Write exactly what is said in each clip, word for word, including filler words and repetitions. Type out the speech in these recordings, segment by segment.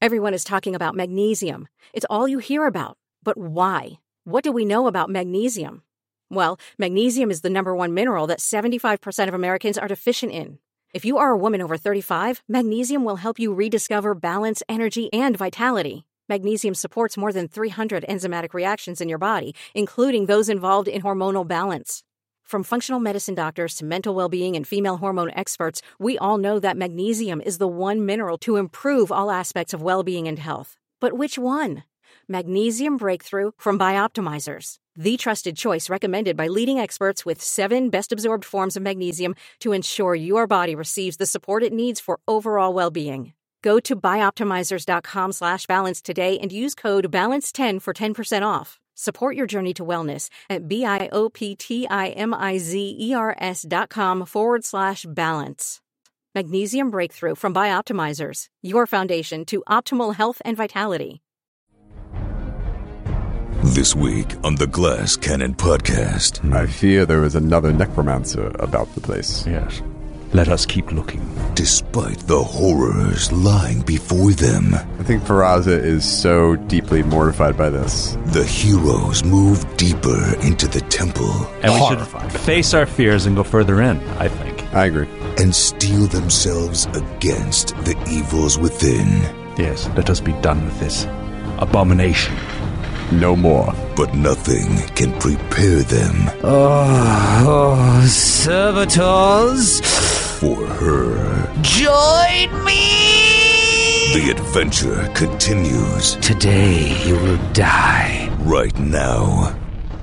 Everyone is talking about magnesium. It's all you hear about. But why? What do we know about magnesium? Well, magnesium is the number one mineral that seventy-five percent of Americans are deficient in. If you are a woman over thirty-five, magnesium will help you rediscover balance, energy, and vitality. Magnesium supports more than three hundred enzymatic reactions in your body, including those involved in hormonal balance. From functional medicine doctors to mental well-being and female hormone experts, we all know that magnesium is the one mineral to improve all aspects of well-being and health. But which one? Magnesium Breakthrough from Bioptimizers, the trusted choice recommended by leading experts with seven best-absorbed forms of magnesium to ensure your body receives the support it needs for overall well-being. Go to bioptimizers.com slash balance today and use code balance ten for ten percent off. Support your journey to wellness at B-I-O-P-T-I-M-I-Z-E-R-S dot com forward slash balance. Magnesium Breakthrough from Bioptimizers, your foundation to optimal health and vitality. This week on the Glass Cannon Podcast. I fear there is another necromancer about the place. Yes. Let us keep looking. Despite the horrors lying before them, I think Peraza is so deeply mortified by this. The heroes move deeper into the temple. And we Horrified. should face our fears and go further in, I think. I agree. And steel themselves against the evils within. Yes, let us be done with this abomination. No more. But nothing can prepare them. Oh, oh, servitors. For her. Join me! The adventure continues. Today you will die. Right now.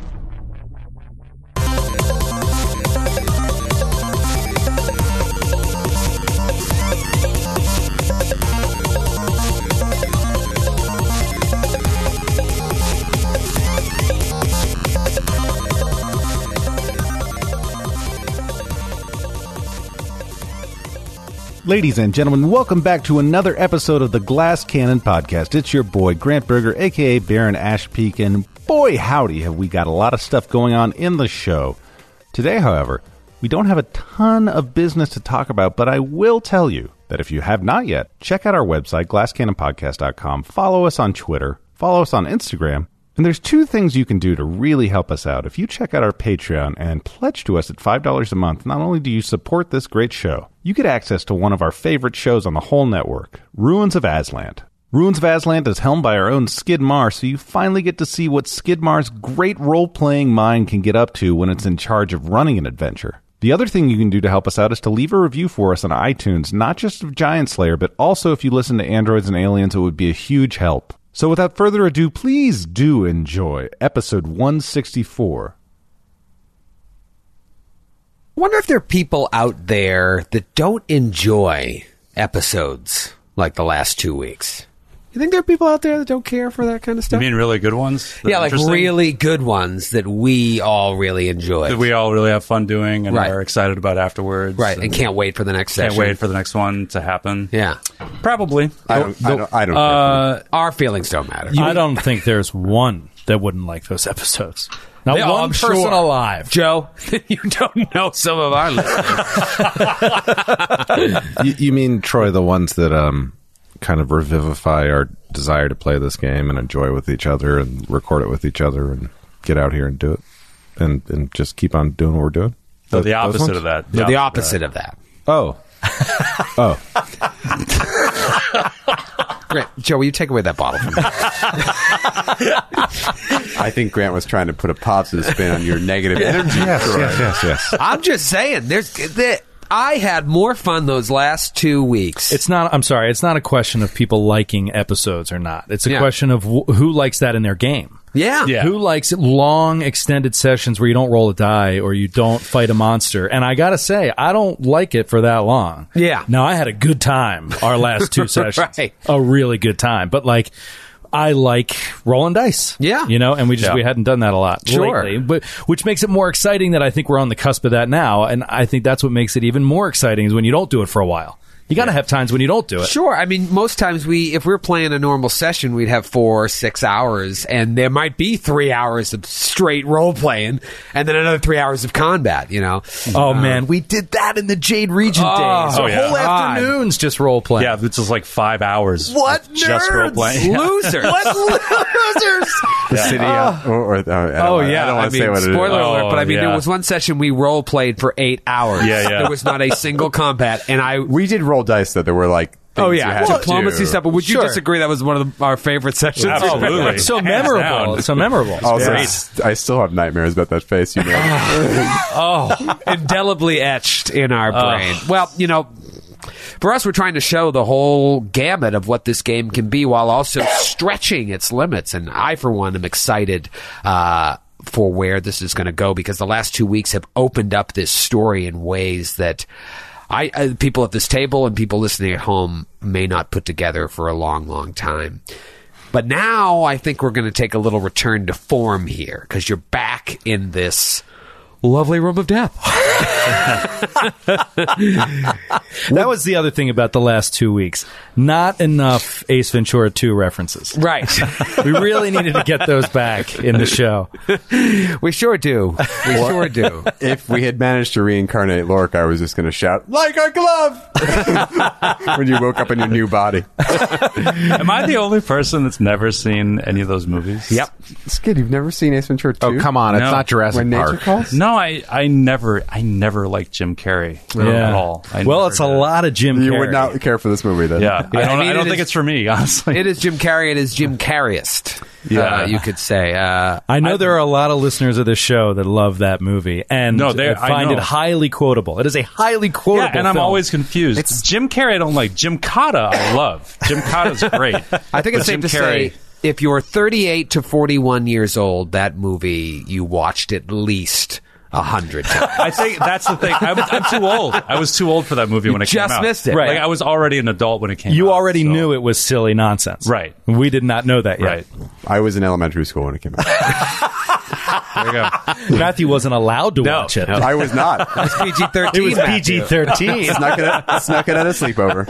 Ladies and gentlemen, welcome back to another episode of the Glass Cannon Podcast. It's your boy, Grant Berger, a k a. Baron Ashpeak, and boy howdy have we got a lot of stuff going on in the show. Today, however, we don't have a ton of business to talk about, but I will tell you that if you have not yet, check out our website, glass cannon podcast dot com, follow us on Twitter, follow us on Instagram, and there's two things you can do to really help us out. If you check out our Patreon and pledge to us at five dollars a month, not only do you support this great show, you get access to one of our favorite shows on the whole network, Ruins of Aslan. Ruins of Aslan is helmed by our own Skidmar, so you finally get to see what Skidmar's great role-playing mind can get up to when it's in charge of running an adventure. The other thing you can do to help us out is to leave a review for us on iTunes, not just of Giant Slayer, but also if you listen to Androids and Aliens, it would be a huge help. So without further ado, please do enjoy episode one sixty-four. I wonder if there are people out there that don't enjoy episodes like the last two weeks. You think there are people out there that don't care for that kind of stuff? You mean really good ones? Yeah, like really good ones that we all really enjoy. That we all really have fun doing and right. are excited about afterwards. Right, and, and can't wait for the next session. Can't wait for the next one to happen. Yeah. Probably. I don't, I don't, I don't uh, Our feelings don't matter. I don't think there's one that wouldn't like those episodes. Not they, one oh, person sure. alive. Joe, you don't know some of our listeners. you, you mean, Troy, the ones that um, kind of revivify our desire to play this game and enjoy with each other and record it with each other and get out here and do it and, and just keep on doing what we're doing? No, the opposite of that. No, the opposite of that. Oh. Oh. Grant, Joe, will you take away that bottle from me? I think Grant was trying to put a positive spin on your negative energy. Yes, yes, yes, yes. I'm just saying, there's there, I had more fun those last two weeks. It's not, I'm sorry, it's not a question of people liking episodes or not. It's a Yeah. question of wh- who likes that in their game. Yeah. Yeah. Who likes long, extended sessions where you don't roll a die or you don't fight a monster? And I gotta say, I don't like it for that long. Yeah. Now, I had a good time our last two sessions. Right. A really good time. But, like, I like rolling dice. Yeah. You know, and we just, Yeah. we hadn't done that a lot Sure. lately. But, which makes it more exciting that I think we're on the cusp of that now. And I think that's what makes it even more exciting is when you don't do it for a while. You got to have times when you don't do it. Sure. I mean, most times we, if we're playing a normal session, we'd have four or six hours, and there might be three hours of straight role playing, and then another three hours of combat. You know. Oh Um, man, we did that in the Jade Regent Oh, days. So oh, yeah. whole God. afternoons just role playing. Yeah, it's just like five hours. What of just role nerds? playing. Losers. What losers? The city, uh, or, or, uh, I don't Oh, wanna- yeah. I don't want I to mean, say what it is. spoiler Oh, alert, but I mean, yeah. there was one session we role played for eight hours. Yeah, yeah. There was not a single combat, and I. We did roll dice that there were like. Oh things you yeah, had to diplomacy do. stuff. But would you Sure. disagree that was one of the, our favorite sessions? Absolutely. It's so Hands memorable. down. It's so memorable. Also, Great. s- I still have nightmares about that face. You know. Oh, indelibly etched in our brain. Well, you know, for us, we're trying to show the whole gamut of what this game can be while also stretching its limits. And I, for one, am excited uh, for where this is going to go, because the last two weeks have opened up this story in ways that I, uh, people at this table and people listening at home may not put together for a long, long time. But now I think we're going to take a little return to form here, because you're back in this lovely room of death. That was the other thing about the last two weeks. Not enough Ace Ventura two references. Right. We really needed to get those back in the show. We sure do. We sure do. If we had managed to reincarnate Lork, I was just going to shout, "Like a glove!" when you woke up in your new body. Am I the only person that's never seen any of those movies? Yep. Skid, you've never seen Ace Ventura two? Oh, come on. It's No. not Jurassic When Nature Park. Calls? No, I, I never I never liked Jim Carrey Yeah. at all. I Well, never it's a did. lot of Jim You Carrey. would not care for this movie, then. Yeah, I don't, I mean, I don't it think is- it's for me, honestly. It is Jim Carrey. It is Jim Carreyist. Yeah. Uh, you could say. Uh, I know there are a lot of listeners of this show that love that movie and No, they- uh, find I it know. highly quotable. It is a highly quotable Yeah, and I'm film. always confused. Jim Carrey I don't like. Jim Cotta I love. Jim Cotta's great. I think it's But safe Jim to Carrey, say, if you're thirty-eight to forty-one years old, that movie you watched at least a hundred times. I think that's the thing. I'm, I'm too old. I was too old for that movie when it just came out. missed it. Right. Like I was already an adult when it came out. You already so- knew it was silly nonsense. Right. We did not know that yet. Right. I was in elementary school when it came out. There you go. Matthew wasn't allowed to No. watch it. I was not. It's P G thirteen. It was P G thirteen. snuck, it at, snuck it at a sleepover.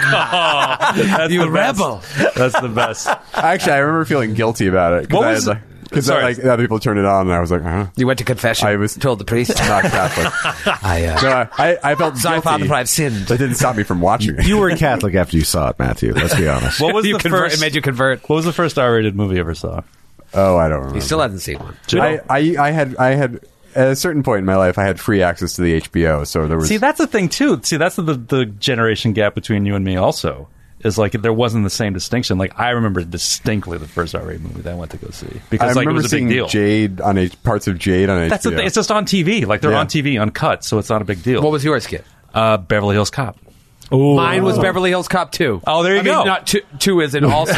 That's You the best. rebel. That's the best. Actually, I remember feeling guilty about it. What I was had, it? like, Because Sorry. like other people turned it on, and I was like, huh? You went to confession. I was told the priest. not Catholic. I, uh, No, I, I felt Sorry, guilty. Father, but I've sinned. That didn't stop me from watching it. You were Catholic after you saw it, Matthew. Let's be honest. What was you the convert, first? it made you convert. What was the first R-rated movie you ever saw? Oh, I don't remember. He still hasn't seen one. I, I, I had, I had at a certain point in my life, I had free access to the H B O, so there was. See, that's the thing too. See, that's the the generation gap between you and me. Also, is like there wasn't the same distinction. Like I remember distinctly the first R-rated movie that I went to go see because I like it remember was a big seeing deal. Jade on H, parts of Jade on That's H B O. the thing. It's just on T V. Like they're Yeah. on T V uncut, so it's not a big deal. What was yours, Skip? uh, Beverly Hills Cop? Mine was Beverly Hills Cop two. Oh, there you I mean, go. not two, two as in also.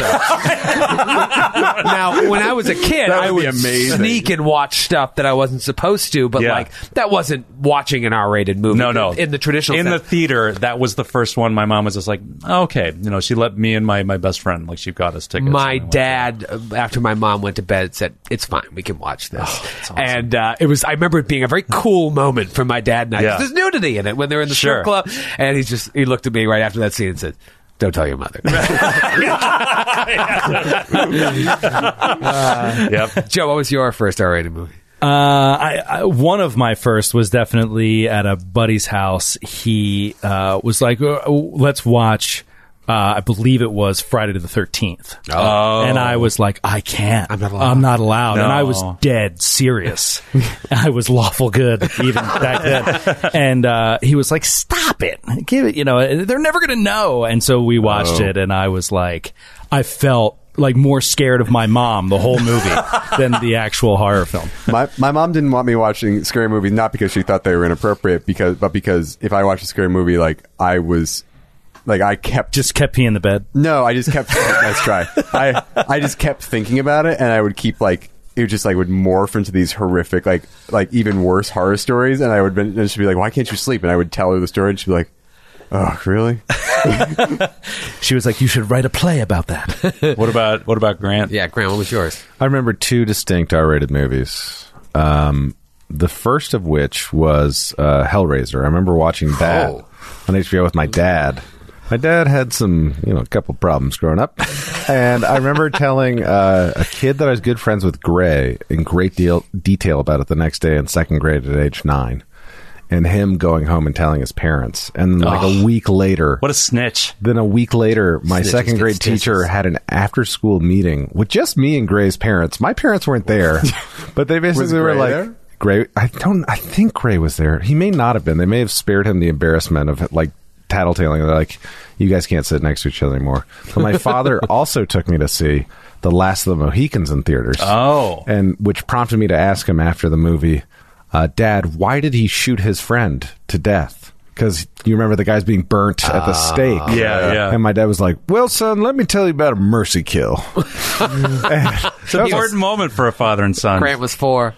Now, when I was a kid, That would I be would amazing. sneak and watch stuff that I wasn't supposed to, but Yeah. like that wasn't watching an R-rated movie. No, no. In the traditional in sense. the theater, that was the first one. My mom was just like, okay, you know, she let me and my, my best friend like she got us tickets. My And I went. dad, uh, after my mom went to bed, said, "It's fine, we can watch this." Oh, awesome. And uh, it was. I remember it being a very cool moment for my dad and I. Yeah. There's nudity in it when they're in the Sure. strip club, and he just he looked at me right after that scene and said, "Don't tell your mother." Yep. Joe, what was your first R-rated movie? Uh, I, I one of my first was definitely at a buddy's house. He uh, was like, "Uh, "Let's watch." Uh, I believe it was Friday the thirteenth. Oh. And I was like, I can't. I'm not allowed. I'm not allowed. And No. I was dead serious. I was lawful good even back then. And uh, he was like, stop it. Give it, you know, they're never going to know. And so we watched Oh. it, and I was like, I felt like more scared of my mom the whole movie than the actual horror film. my my mom didn't want me watching scary movies, not because she thought they were inappropriate, because but because if I watched a scary movie, like I was, like I kept Just kept peeing the bed. no, I just kept nice try. I I just kept thinking about it, and I would keep like it just like would morph into these horrific, like like even worse horror stories, and I would been, and she'd be like, "Why can't you sleep?" And I would tell her the story, and she'd be like, "Oh, really?" She was like, you should write a play about that. What about what about Grant? Yeah, Grant, what was yours? I remember two distinct R-rated movies. Um, the first of which was uh, Hellraiser. I remember watching that Oh. on H B O with my dad. My dad had some, you know, a couple problems growing up. And I remember telling uh, a kid that I was good friends with, Gray, in great deal detail about it the next day in second grade at age nine. And him going home and telling his parents. And like Oh. a week later... What a snitch. Then a week later, my Snitches second get grade stitches. teacher had an after-school meeting with just me and Gray's parents. My parents weren't there, but they basically were Gray like... there? Gray, I don't... I think Gray was there. He may not have been. They may have spared him the embarrassment of, like, tattletaling. They're like, you guys can't sit next to each other anymore. But my father also took me to see The Last of the Mohicans in theaters. Oh. And which prompted me to ask him after the movie, uh, Dad, why did he shoot his friend to death? Because you remember the guy's being burnt at the stake. Yeah, yeah. And my dad was like, well, son, let me tell you about a mercy kill. It's an important moment for a father and son. Grant was four.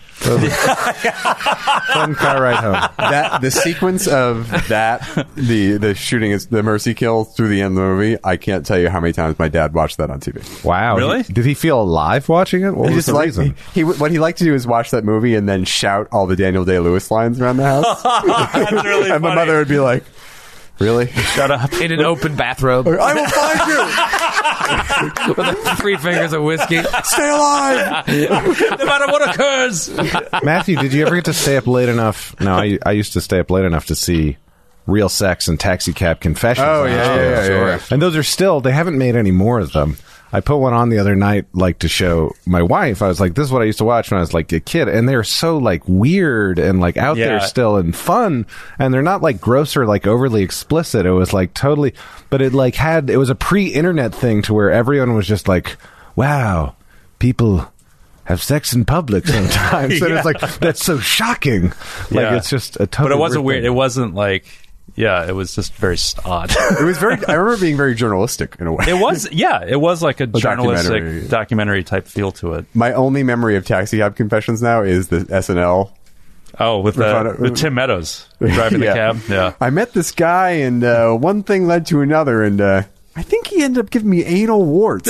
Fun car ride home. That the sequence of that the the shooting is the mercy kill through the end of the movie. I can't tell you how many times my dad watched that on T V. Wow. Really? He- did he feel alive watching it? What He was just the liked, reason? he, he what he liked to do is watch that movie and then shout all the Daniel Day-Lewis lines around the house. That's really And my funny. mother would be like, "Really? Shut up. In an open bathrobe I will find you. with three fingers of whiskey. Stay alive." No matter what occurs. Matthew, did you ever get to stay up late enough? No, I, I used to stay up late enough to see Real Sex and Taxi Cab Confessions. Oh, on yeah, H B O. yeah, yeah, yeah. And those are still, they haven't made any more of them. I put one on the other night, like, to show my wife. I was like, this is what I used to watch when I was, like, a kid. And they're so, like, weird and, like, out Yeah. there still and fun. And they're not, like, gross or, like, overly explicit. It was, like, totally... But it, like, had... It was a pre-internet thing to where everyone was just like, wow, people have sex in public sometimes. And it's like, that's so shocking. Like, Yeah. it's just a totally But it wasn't weird. thing. It wasn't like, yeah, it was just very odd. It was very. I remember being very journalistic in a way. It was, yeah, it was like a, journalistic documentary. documentary. type feel to it. My only memory of Taxi Cab Confessions now is the S N L. Oh, with, With uh, fun- with Tim Meadows driving Yeah. the cab. Yeah. I met this guy, and uh, one thing led to another, and uh, I think he ended up giving me anal warts.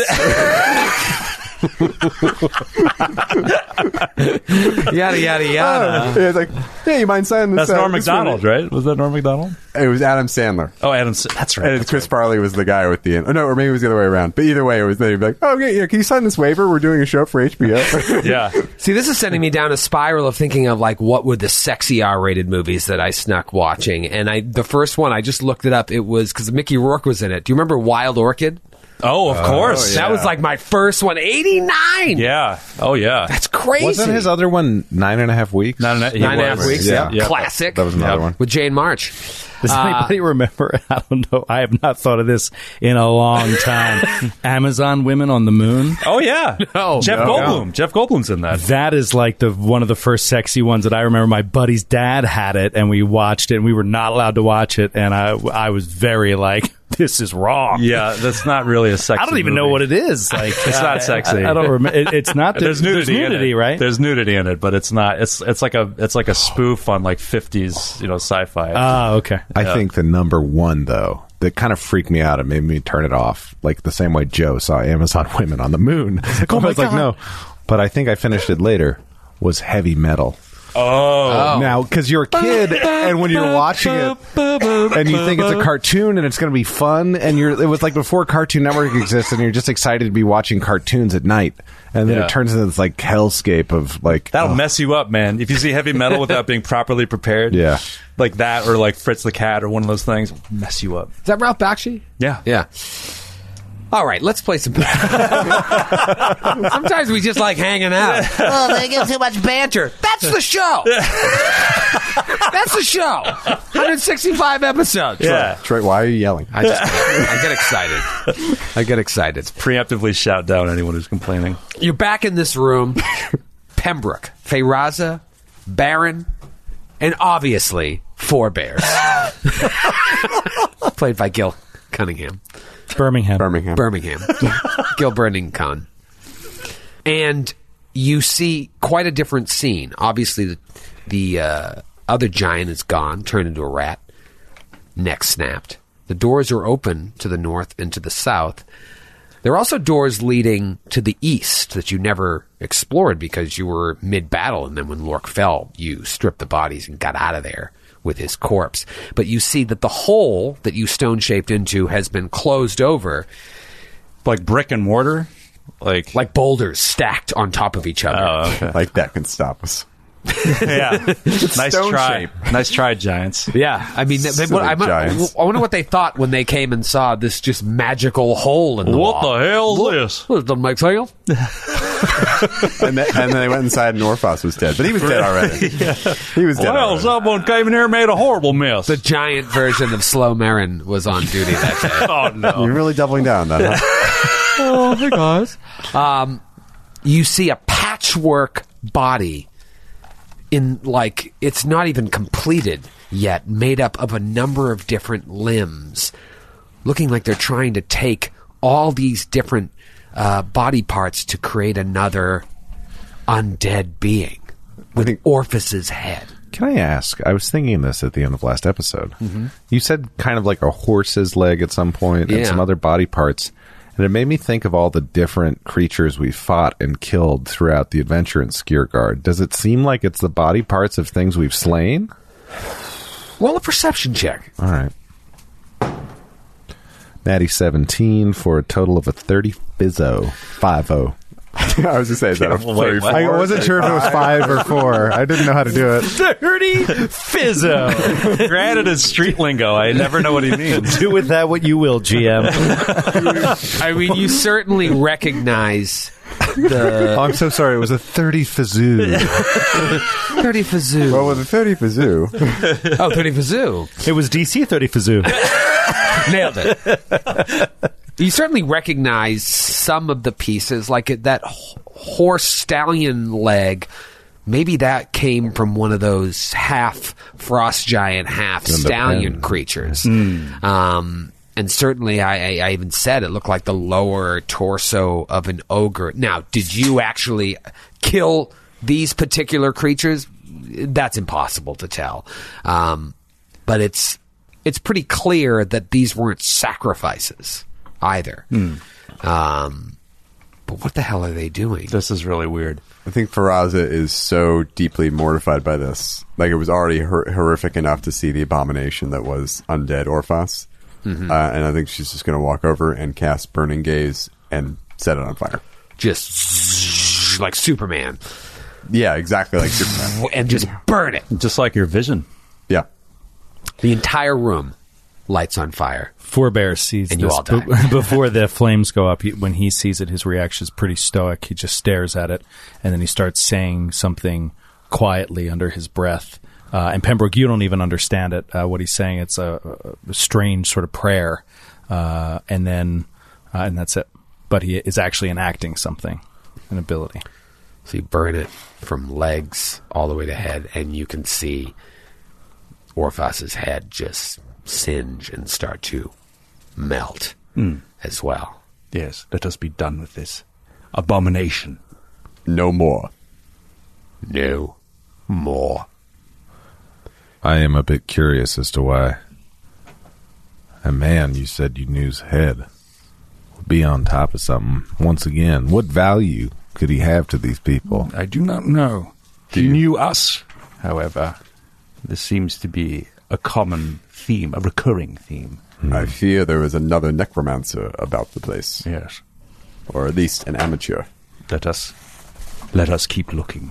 Yada, yada, yada. Yeah, it's like, hey, you mind signing this? That's uh, Norm this Macdonald, one? right? Was that Norm Macdonald? It was Adam Sandler. Oh, Adam. S- That's right. And That's Chris right. Farley was the guy with the... Oh, no, or maybe it was the other way around. But either way, it was they'd be like, oh, yeah, yeah, can you sign this waiver? We're doing a show for H B O. Yeah. See, this is sending me down a spiral of thinking of like what were the sexy R-rated movies that I snuck watching, and I the first one I just looked it up. It was because Mickey Rourke was in it. Do you remember Wild Orchid? Oh, of course. That was like my first one. eighty-nine. Yeah. Oh, yeah. That's crazy. Wasn't his other one nine and a half weeks? Nine and a- he Nine and a half was. weeks. Yeah. Yeah. Classic. That was another Yep. one. with Jane March. Does anybody remember? I don't know. I have not thought of this in a long time. Amazon Women on the Moon. Oh, yeah. No, Jeff no. Goldblum. Jeff Goldblum's in that. That is like the one of the first sexy ones that I remember. My buddy's dad had it, and we watched it, and we were not allowed to watch it, and I I was very like, this is wrong. Yeah, that's not really a sexy I don't even movie. know what it is. Like, It's not sexy. I, I don't remember. It, it's not. There's nudity, There's nudity, in it. right? There's nudity in it, but it's not. It's it's like a it's like a spoof on like fifties, you know, sci-fi. Ah, okay. I think the number one, though, that kind of freaked me out and made me turn it off, like the same way Joe saw Amazon Women on the Moon. oh I my was like, God. no. But I think I finished it later, was Heavy Metal. oh, Now, because you're a kid, and when you're watching it, and you think it's a cartoon and it's going to be fun, and you're it was like before Cartoon Network existed, and you're just excited to be watching cartoons at night, and then Yeah. it turns into this like hellscape of like that'll oh, mess you up, man. If you see heavy metal without being properly prepared, Yeah. like that, or like Fritz the Cat, or one of those things, will mess you up. Is that Ralph Bakshi? Yeah, Yeah. All right, let's play some. Sometimes we just like hanging out. Oh, they get too much banter. That's the show. That's the show. one hundred sixty-five episodes. yeah. Troy, why are you yelling? I just I get excited. I get excited. Preemptively shout down anyone who's complaining. You're back in this room. Pembroke, Feyraza, Baron, and obviously Four Bears. Played by Gil Cunningham. Birmingham. Birmingham. Birmingham. Gil Burnington. And you see quite a different scene. Obviously, the, the uh, other giant is gone, turned into a rat, neck snapped. The doors are open to the north and to the south. There are also doors leading to the east that you never explored because you were mid-battle, and then when Lork fell, you stripped the bodies and got out of there with his corpse. But you see that the hole that you stone-shaped into has been closed over. Like brick and mortar? Like like boulders stacked on top of each other. Oh, okay. Like that can stop us. Yeah. Nice Stone try. shape. Nice try, Giants. Yeah, I mean, they, Silly what, I, giants. I wonder what they thought when they came and saw this just magical hole in the What wall. the hell is this? Well, it doesn't make sense. and, then, and then they went inside and Orphos was dead. But he was dead already. He was dead Well, already. someone came in here and made a horrible mess. The giant version of Slow Marin was on duty that day. Oh, no. You're really doubling down on that, huh? Oh, hey guys. Um, you see a patchwork body in, like, it's not even completed yet, made up of a number of different limbs, looking like they're trying to take all these different uh, body parts to create another undead being with Orphos's head. Can I ask? I was thinking this at the end of last episode. Mm-hmm. You said kind of like a horse's leg at some point and Yeah. some other body parts. And it made me think of all the different creatures we fought and killed throughout the adventure in Skiergard. Does it seem like it's the body parts of things we've slain? Well, a perception check. All right. Natty seventeen for a total of a thirty fizzo. five oh. I was just saying, is that a Wait, what? I wasn't sure if it was five or four. I didn't know how to do it. Dirty Fizzo. Granted, it's street lingo. I never know what he means. Do with that what you will, G M. I mean, you certainly recognize the Oh, I'm so sorry. It was a thirty fizoo. thirty Fazoo. Well, with a thirty for zoo. Oh, thirty Fazoo. It was D C thirty Fizoo. Nailed it. You certainly recognize some of the pieces, like it, that h- horse stallion leg. Maybe that came from one of those half frost giant, half stallion pen. creatures. Um, and certainly, I, I, I even said it looked like the lower torso of an ogre. Now, did you actually kill these particular creatures? That's impossible to tell. Um, but it's it's pretty clear that these weren't sacrifices either. Um, but what the hell are they doing? This is really weird. I think Faraza is so deeply mortified by this. Like, it was already hor- horrific enough to see the abomination that was undead Orphos. Mm-hmm. Uh, and I think she's just going to walk over and cast Burning Gaze and set it on fire. Just like Superman. Yeah, exactly like Superman. And just burn it. Just like your vision. Yeah. The entire room lights on fire. Forebear sees And you this all die. b- before the flames go up. He, when he sees it, his reaction is pretty stoic. He just stares at it, and then he starts saying something quietly under his breath. Uh, and Pembroke, you don't even understand it. Uh, what he's saying, it's a, a strange sort of prayer, uh, and then uh, and that's it. But he is actually enacting something, an ability. So you burn it from legs all the way to head, and you can see Orphos's head just singe and start to melt as well. Yes, let us be done with this abomination. No more. No more. I am a bit curious as to why a man you said you knew's head would be on top of something. Once again, what value could he have to these people? I do not know. He knew us, however. This seems to be a common theme, a recurring theme. I fear there is another necromancer about the place. Yes. Or at least an amateur. Let us let us keep looking.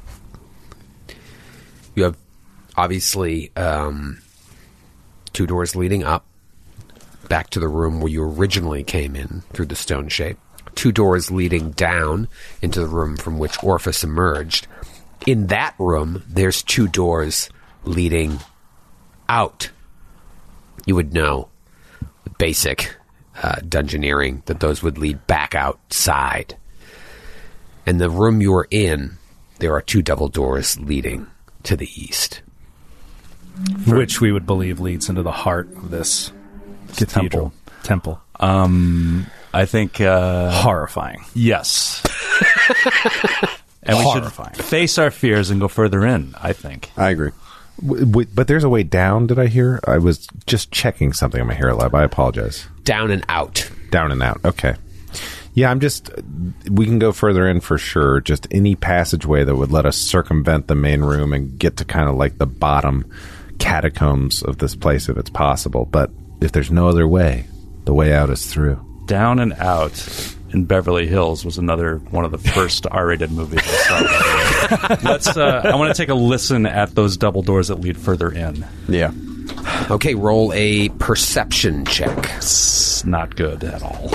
You have obviously um, two doors leading up back to the room where you originally came in through the stone shape. Two doors leading down into the room from which Orphos emerged. In that room, there's two doors leading out. You would know with basic uh, dungeoneering that those would lead back outside. And the room you are in, there are two double doors leading to the east. Which we would believe leads into the heart of this cathedral. Temple. Um, I think uh, Horrifying. yes. And we Horrifying. should face our fears and go further in, I think. I agree. W- w- but there's a way down, did I hear? I was just checking something on my Hero Lab. I apologize. Down and out. Down and out. Okay. Yeah, I'm just... We can go further in for sure. Just any passageway that would let us circumvent the main room and get to kind of like the bottom catacombs of this place if it's possible. But if there's no other way, the way out is through. Down and Out in Beverly Hills was another one of the first R-rated movies I saw. Let's. Uh, I want to take a listen at those double doors that lead further in. Yeah. Okay, roll a perception check. It's not good at all.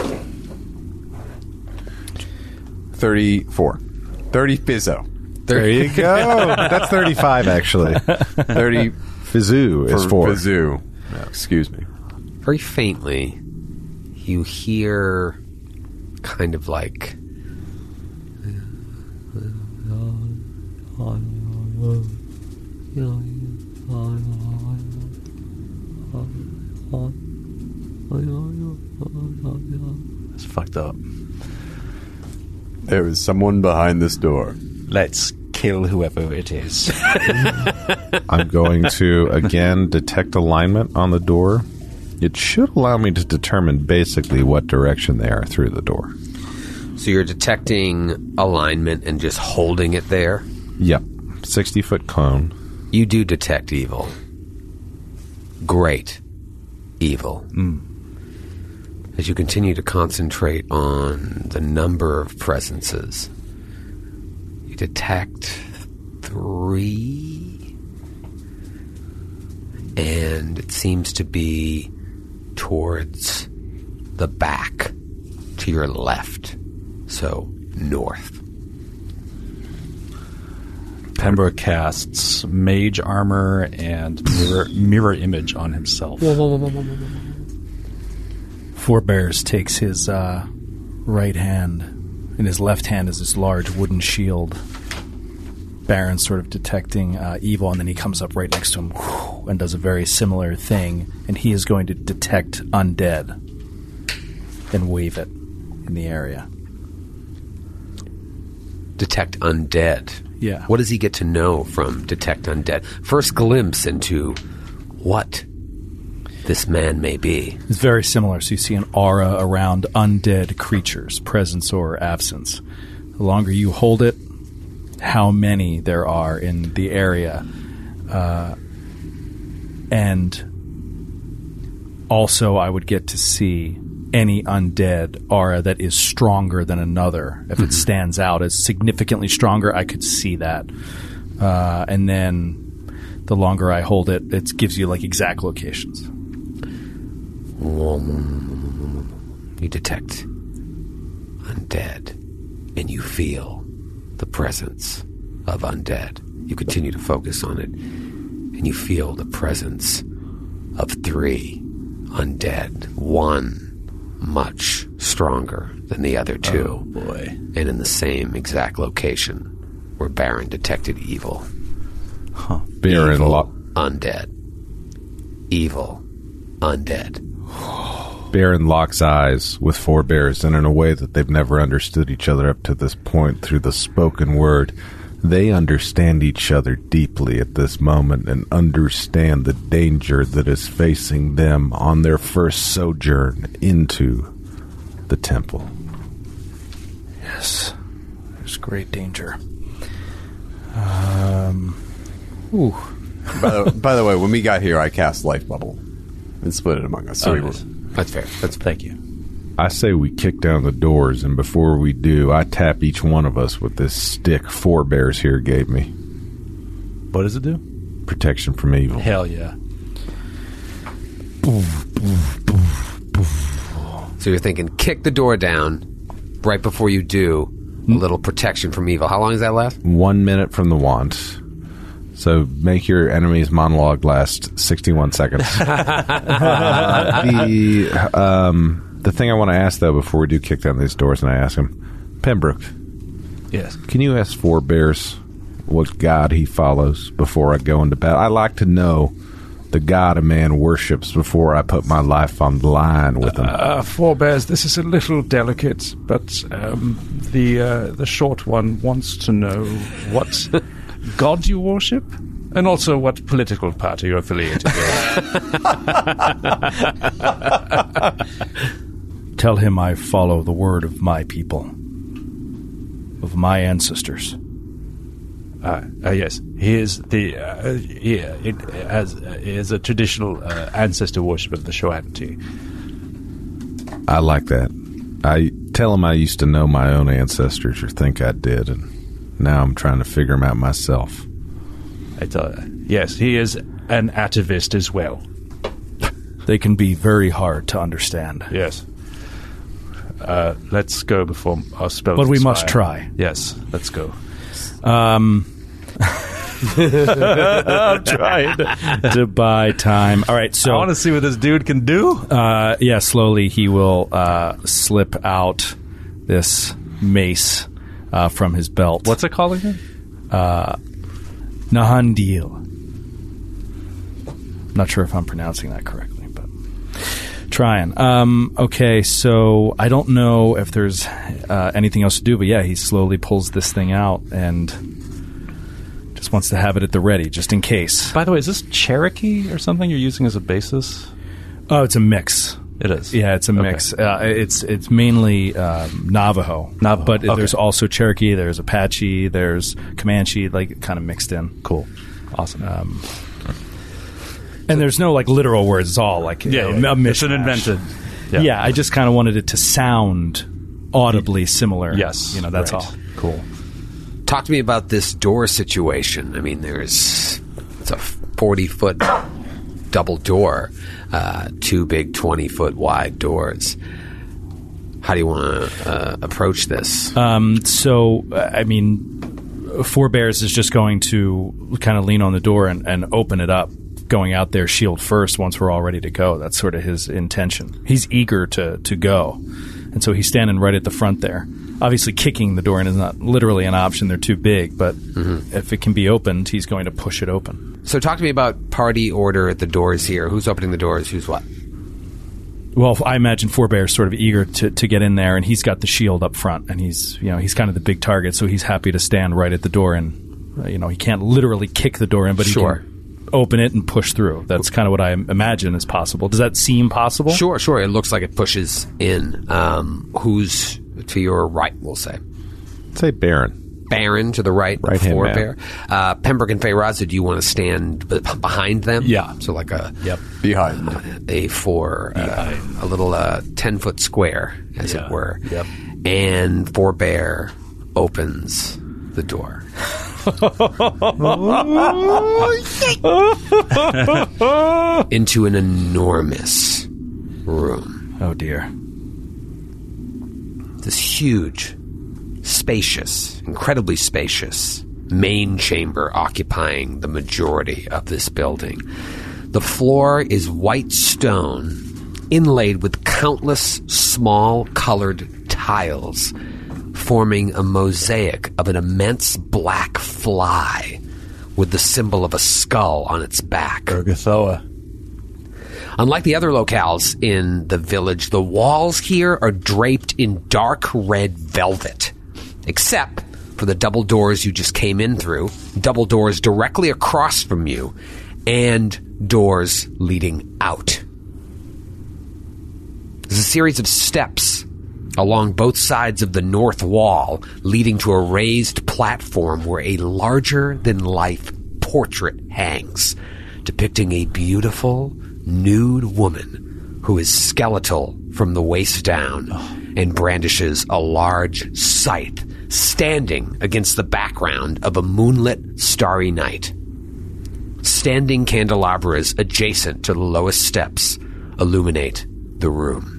thirty-four. thirty Fizzo. There you go. That's thirty-five, actually. thirty Fizoo is for four. Fizoo. Excuse me. Very faintly, you hear kind of like It's fucked up. There is someone behind this door. Let's kill whoever it is. I'm going to, again, detect alignment on the door. It should allow me to determine basically what direction they are through the door. So you're detecting alignment and just holding it there? Yep. sixty-foot cone. You do detect evil. Great evil. Mm. As you continue to concentrate on the number of presences, you detect three, and it seems to be towards the back to your left, so north. Pembroke casts mage armor and mirror, mirror image on himself. Forebears takes his uh, right hand. In his left hand is this large wooden shield. Baron's sort of detecting uh, evil, and then he comes up right next to him whoosh, and does a very similar thing, and he is going to detect undead and wave it in the area. Detect undead. Yeah. What does he get to know from detect undead? First glimpse into what this man may be. It's very similar. So you see an aura around undead creatures, presence or absence. The longer you hold it, how many there are in the area. Uh, and also I would get to see any undead aura that is stronger than another. If it stands out as significantly stronger, I could see that. Uh, and then the longer I hold it, it gives you like exact locations. You detect undead, and you feel the presence of undead. You continue to focus on it, and you feel the presence of three undead. One much stronger than the other two. Oh, boy. And in the same exact location where Baron detected evil. Huh. Baron evil, lo- undead. Evil, undead. Baron locks eyes with Forebears, and in a way that they've never understood each other up to this point through the spoken word. They understand each other deeply at this moment and understand the danger that is facing them on their first sojourn into the temple. Yes, there's great danger. Um, ooh. by, the, by the way, when we got here, I cast Life Bubble and split it among us. So Oh, we nice. were, That's fair. That's Thank you. I say we kick down the doors, and before we do, I tap each one of us with this stick Forebears here gave me. What does it do? Protection from evil. Hell yeah. So you're thinking, kick the door down. Right before you do, a little protection from evil. How long does that last? One minute from the wand. So make your enemy's monologue last sixty-one seconds. uh, the um, the thing I want to ask, though, before we do kick down these doors, and I ask him, Pembroke, Yes. can you ask Forebears what god he follows before I go into battle? I like to know the god a man worships before I put my life on the line with him. Uh, Forebears, this is a little delicate, but um, the uh, the short one wants to know what god you worship, and also what political party you're affiliated with. Tell him I follow the word of my people, of my ancestors. Uh, uh, yes, he is the uh, yeah, it has uh, is a traditional uh, ancestor worship of the Shoanti. I like that. I tell him I used to know my own ancestors, or think I did, and now I'm trying to figure them out myself. I tell you, yes, he is an atavist as well. They can be very hard to understand. Yes. Uh, let's go before our spells But we expire. must try. Yes, let's go. Um, I'm trying to, to buy time. All right, so I want to see what this dude can do. Uh, yeah, slowly he will uh, slip out this mace uh, from his belt. What's it called again? Uh, Nahandil. Not sure if I'm pronouncing that correctly, but trying. Um, okay, so I don't know if there's uh, anything else to do, but yeah, he slowly pulls this thing out and just wants to have it at the ready, just in case. By the way, is this Cherokee or something you're using as a basis? Oh, it's a mix. It is. Yeah, it's a Okay. mix. Uh, it's it's mainly um, Navajo, Navajo, but okay. there's also Cherokee. There's Apache. There's Comanche, like kind of mixed in. Cool. Awesome. Um, and there's no like literal words. It's all like you yeah, know, yeah. a It's an mishmash. invented. Yeah. Yeah. I just kind of wanted it to sound audibly similar. Yes. you know that's Right. all. Cool. Talk to me about this door situation. I mean, there's it's a forty-foot double door, uh, two big twenty-foot wide doors. How do you want to uh, approach this? Um, so, uh, I mean, Four Bears is just going to kind of lean on the door and, and open it up, going out there shield first once we're all ready to go. That's sort of his intention. He's eager to, to go. And so he's standing right at the front there. Obviously, kicking the door in is not literally an option. They're too big. But mm-hmm. if it can be opened, he's going to push it open. So talk to me about party order at the doors here. Who's opening the doors? Who's what? Well, I imagine Four Bears sort of eager to, to get in there, and he's got the shield up front, and he's you know he's kind of the big target, so he's happy to stand right at the door, and uh, you know he can't literally kick the door in, but Sure. he can open it and push through. That's kind of what I imagine is possible. Does that seem possible? Sure, sure. It looks like it pushes in. Um, who's to your right, we'll say? Say Baron. Baron to the right, Right-hand Four man. Bear. Uh, Pembroke and Feyraza, do you want to stand b- behind them? Yeah. So like a Yep. Behind. a four, uh, a little uh, ten foot square, as it were. Yep. And Four Bear opens the door. Into an enormous room. Oh dear. This huge, spacious, incredibly spacious main chamber occupying the majority of this building. The floor is white stone inlaid with countless small colored tiles, forming a mosaic of an immense black fly with the symbol of a skull on its back. Urgathoa. Unlike the other locales in the village, the walls here are draped in dark red velvet, except for the double doors you just came in through, double doors directly across from you, and doors leading out. There's a series of steps along both sides of the north wall, leading to a raised platform where a larger-than-life portrait hangs, depicting a beautiful, nude woman who is skeletal from the waist down and brandishes a large scythe, standing against the background of a moonlit, starry night. Standing candelabras adjacent to the lowest steps illuminate the room.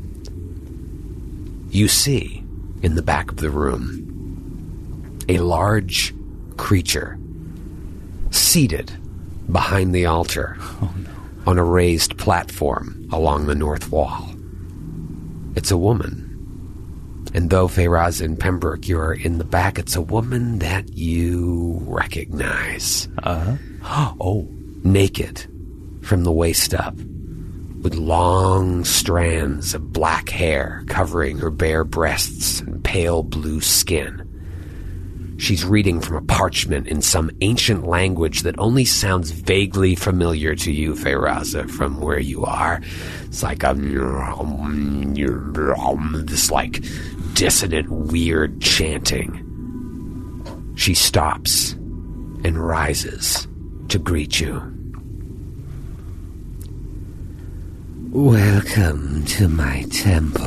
You see, in the back of the room, a large creature seated behind the altar oh, no. on a raised platform along the north wall. It's a woman. And though Feyraza and Pembroke, you're in the back, it's a woman that you recognize. Uh-huh. Oh. Naked from the waist up, with long strands of black hair covering her bare breasts and pale blue skin. She's reading from a parchment in some ancient language that only sounds vaguely familiar to you, Feyraza, from where you are. It's like a this like dissonant, weird chanting. She stops and rises to greet you. Welcome to my temple.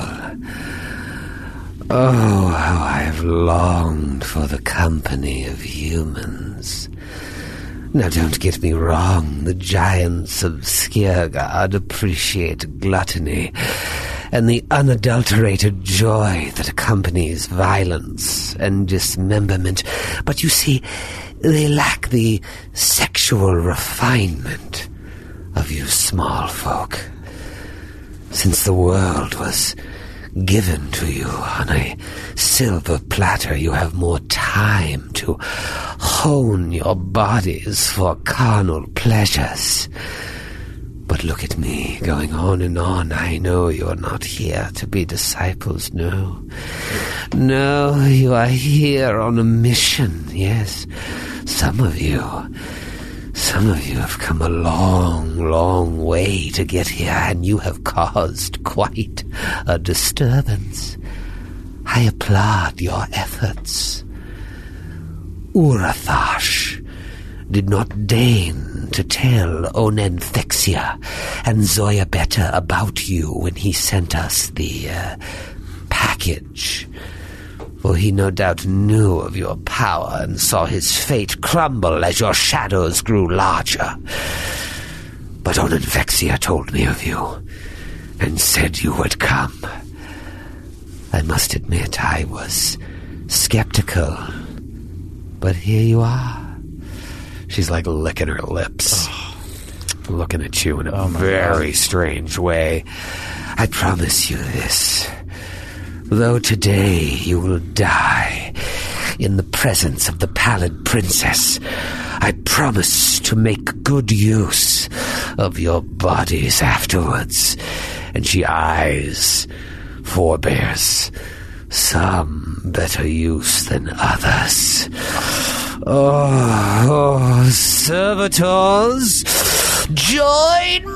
Oh, how I have longed for the company of humans. Now, don't get me wrong, the giants of Skiergard appreciate gluttony and the unadulterated joy that accompanies violence and dismemberment. But you see, they lack the sexual refinement of you small folk. Since the world was given to you on a silver platter, you have more time to hone your bodies for carnal pleasures. But look at me, going on and on. I know you're not here to be disciples, no. No, you are here on a mission, yes. Some of you, some of you have come a long, long way to get here, and you have caused quite a disturbance. I applaud your efforts. Urathash did not deign to tell Onenfexia and Zoya Beta about you when he sent us the uh, package. For he no doubt knew of your power and saw his fate crumble as your shadows grew larger. But Onenfexia told me of you and said you would come. I must admit I was skeptical, but here you are. She's like licking her lips, oh. looking at you in a oh very God. strange way. I promise you this. Though today you will die in the presence of the Pallid Princess, I promise to make good use of your bodies afterwards. And she eyes forebears, some better use than others. Oh, oh, servitors, join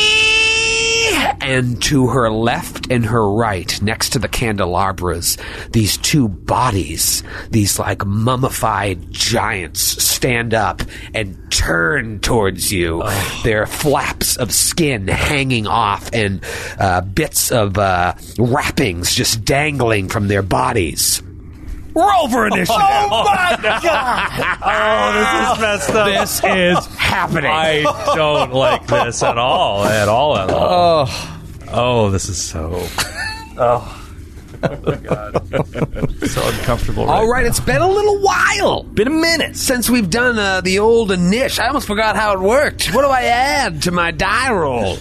me! And to her left and her right, next to the candelabras, these two bodies, these like mummified giants, stand up and turn towards you. Oh. Their flaps of skin hanging off and uh, bits of uh, wrappings just dangling from their bodies. Roll for initiative. Oh, my God. Oh, this is messed up. This is happening. I don't like this at all. At all, at all. Oh, oh this is so... Oh. Oh, my God. So uncomfortable right All right, now. It's been a little while. Been a minute. Since we've done uh, the old Anish. I almost forgot how it worked. What do I add to my die roll?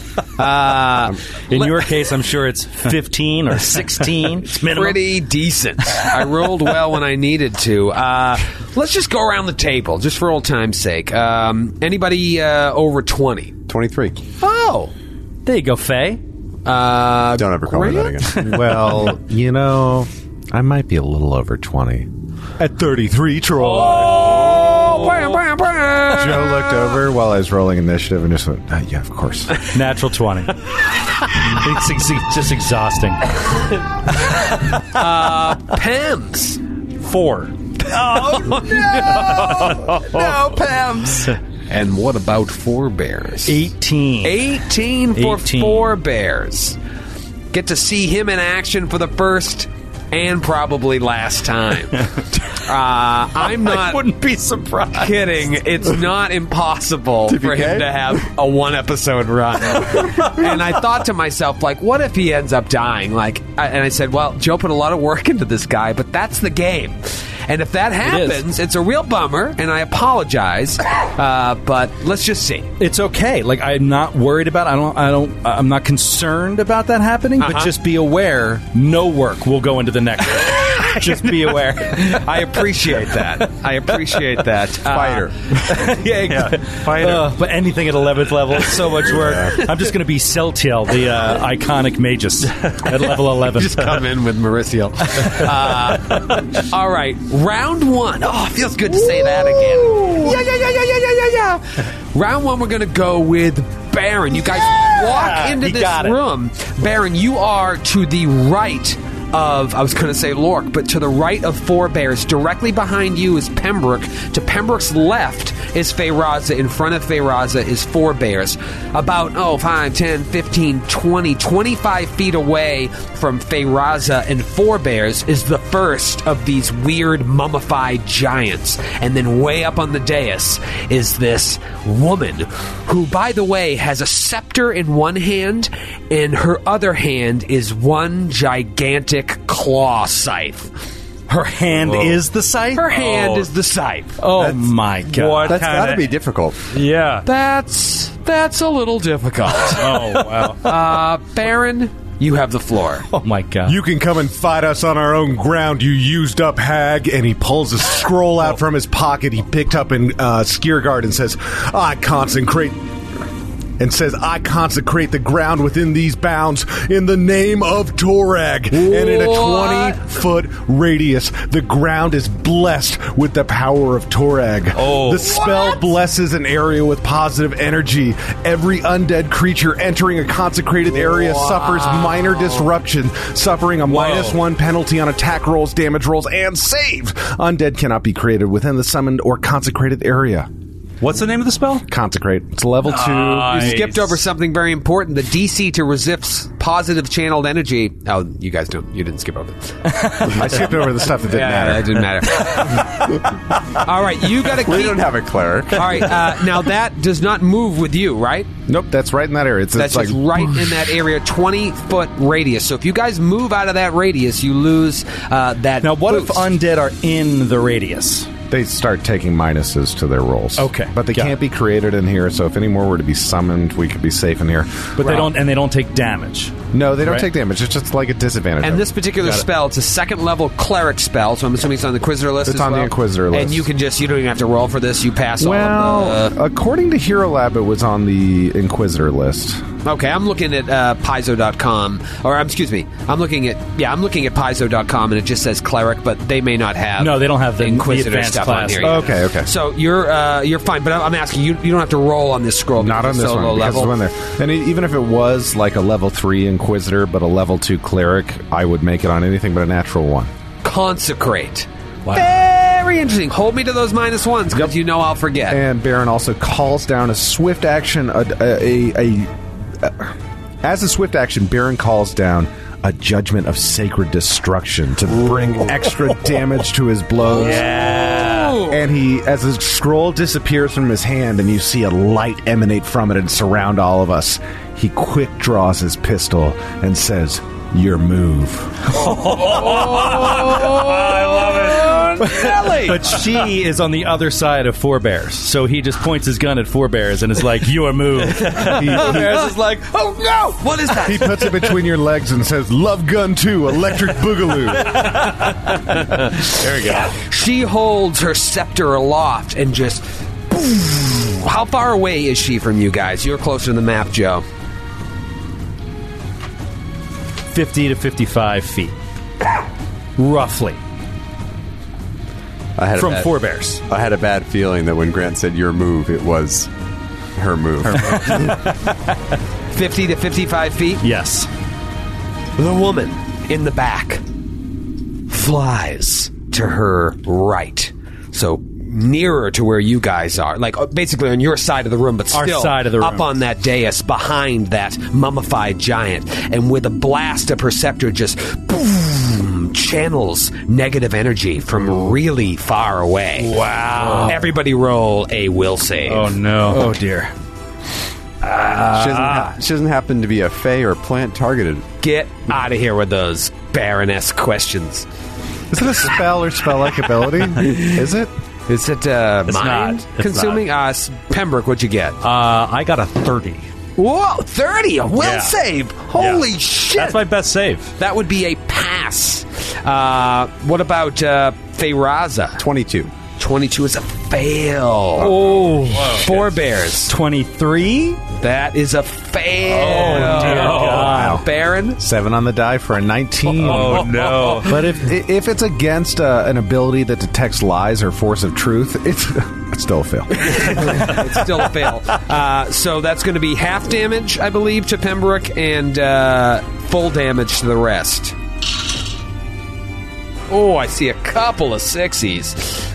Uh, In your case, I'm sure it's fifteen or sixteen. It's pretty decent. I rolled well when I needed to. Uh, let's just go around the table, just for old time's sake. Um, anybody uh, over twenty? twenty-three. Oh. There you go, Faye. Uh, Don't ever call me that again. Well, you know, I might be a little over twenty. At thirty-three, Troy. Oh, bam, bam, bam. Joe looked over while I was rolling initiative and just went, uh, yeah, of course. Natural twenty. It's ex- just exhausting. uh, Pems. Four. Oh, no. No, Pems. And what about forebears? eighteen. eighteen for eighteen. forebears. Get to see him in action for the first and probably last time. Uh, I'm not I wouldn't be surprised. kidding. It's not impossible for him to have a one episode run. And I thought to myself, like, what if he ends up dying? Like, I, and I said, well, Joe put a lot of work into this guy, but that's the game. And if that happens, it it's a real bummer, and I apologize. Uh, but let's just see. It's okay. Like, I'm not worried about. I don't. I don't. I'm not concerned about that happening. Uh-huh. But just be aware. No work will go into the next one. Just be aware. I appreciate that. I appreciate that. Fighter. Uh, yeah, Yeah, fighter. Uh, but anything at eleventh level, it's so much work. I'm just going to be Celtiel, the uh, iconic magus at level eleven. Just come in with Mauricio. Uh, all right, round one. Oh, it feels good to say that again. Yeah, yeah, yeah, yeah, yeah, yeah, yeah, yeah. Round one, we're going to go with Baron. You guys Yeah! walk into He this got it. room. Baron, you are to the right of, I was going to say Lork, but to the right of Four Bears. Directly behind you is Pembroke. To Pembroke's left is Feyraza. In front of Feyraza is Four Bears. About, oh, five, ten, fifteen, twenty, twenty-five feet away from Feyraza and Four Bears is the first of these weird mummified giants. And then way up on the dais is this woman who, by the way, has a scepter in one hand, and her other hand is one gigantic claw scythe. Her hand Whoa. is the scythe? Her hand Oh. is the scythe. Oh, That's- my God. What That's kinda- got to be difficult. Yeah. That's that's a little difficult. Oh, wow. uh, Baron, you have the floor. Oh, my God. You can come and fight us on our own ground, you used up hag. And he pulls a scroll out from his pocket he picked up in uh, Skiergard and says, I consecrate. And says, I consecrate the ground within these bounds in the name of Torag. And in a What? twenty-foot radius, the ground is blessed with the power of Torag. Oh. The spell What? blesses an area with positive energy. Every undead creature entering a consecrated area suffers minor disruption, suffering a minus one penalty on attack rolls, damage rolls, and saves. Undead cannot be created within the summoned or consecrated area. What's the name of the spell? Consecrate. It's level two. Nice. You skipped over something very important. The D C to resist positive channeled energy. Oh, you guys don't. You didn't skip over it. I skipped over the stuff that didn't Yeah, matter. that didn't matter. All right, you got to keep. We don't have a cleric. All right, uh, now that does not move with you, right? Nope, that's right in that area. It's, That's it's just like right in that area, twenty foot radius. So if you guys move out of that radius, you lose uh, that. Now, what boost. if undead are in the radius? they start taking minuses to their rolls. Okay, but they got can't it. be created in here. So if any more were to be summoned, we could be safe in here. But they don't, and they don't take damage. No, they don't Right. take damage. It's just like a disadvantage. And this particular Got it. spell, it's a second level cleric spell, so I'm assuming it's on the Inquisitor list It's as on the well? Inquisitor list. And you can just, you don't even have to roll for this, you pass all well, of the... according to Hero Lab, it was on the Inquisitor list. Okay, I'm looking at uh, Paizo dot com, or um, excuse me, I'm looking at yeah, I'm looking at Paizo dot com, and it just says cleric, but they may not have. No, they don't have the- the Inquisitor advanced stuff class. on here. yet. Okay, okay. So you're uh, you're fine, but I'm I'm asking you. You don't have to roll on this scroll. Not on because this it's so one low because level. it's one there. And it, even if it was like a level three Inquisitor but a level two cleric, I would make it on anything but a natural one. Consecrate. Very interesting. Hold me to those minus ones because you know I'll forget. And Baron also calls down a swift action. A, a, a, a as a swift action, Baron calls down a judgment of sacred destruction to bring extra damage to his blows. Yeah. And he, as a scroll disappears from his hand, and you see a light emanate from it and surround all of us, he quick draws his pistol and says, "Your move." I love it. But she is on the other side of Four Bears, so he just points his gun at Four Bears and is like, "Your move." He, Bears he, is like, oh no! What is that? he puts it between your legs and says, "Love Gun two, Electric Boogaloo." There we go. She holds her scepter aloft and just. How far away is she from you guys? You're closer to the map, Joe. fifty to fifty-five feet. Roughly. I had a From bad, Four Bears. I had a bad feeling that when Grant said your move, it was her move. fifty to fifty-five feet? Yes. The woman in the back flies to her right. So nearer to where you guys are. Like uh, basically on your side of the room, but Our still side of the up room. on that dais behind that mummified giant. And with a blast of her scepter just boom, channels negative energy from really far away. Wow. Everybody roll a will save. Oh, no. Oh, dear. She, doesn't ha- she doesn't happen to be a fey or plant targeted. Get out of here with those Baroness questions. Is it a spell or spell-like ability? Is it? Is it uh, It's mind not. It's consuming? Uh, s- Pembroke, what'd you get? Uh, I got a thirty. Whoa, thirty, a will Yeah. save. Holy Yeah. shit. That's my best save. That would be a pass. Uh, what about uh, Feyraza? twenty-two. twenty-two is a fail. Oh. Four bears. twenty-three? That is a fail. Oh, dear God. Baron? Seven on the die for a nineteen. Oh, no. But if if it's against uh, an ability that detects lies or force of truth, it's, it's still a fail. It's still a fail. Uh, so that's going to be half damage, I believe, to Pembroke and uh, full damage to the rest. Oh, I see a couple of sixties.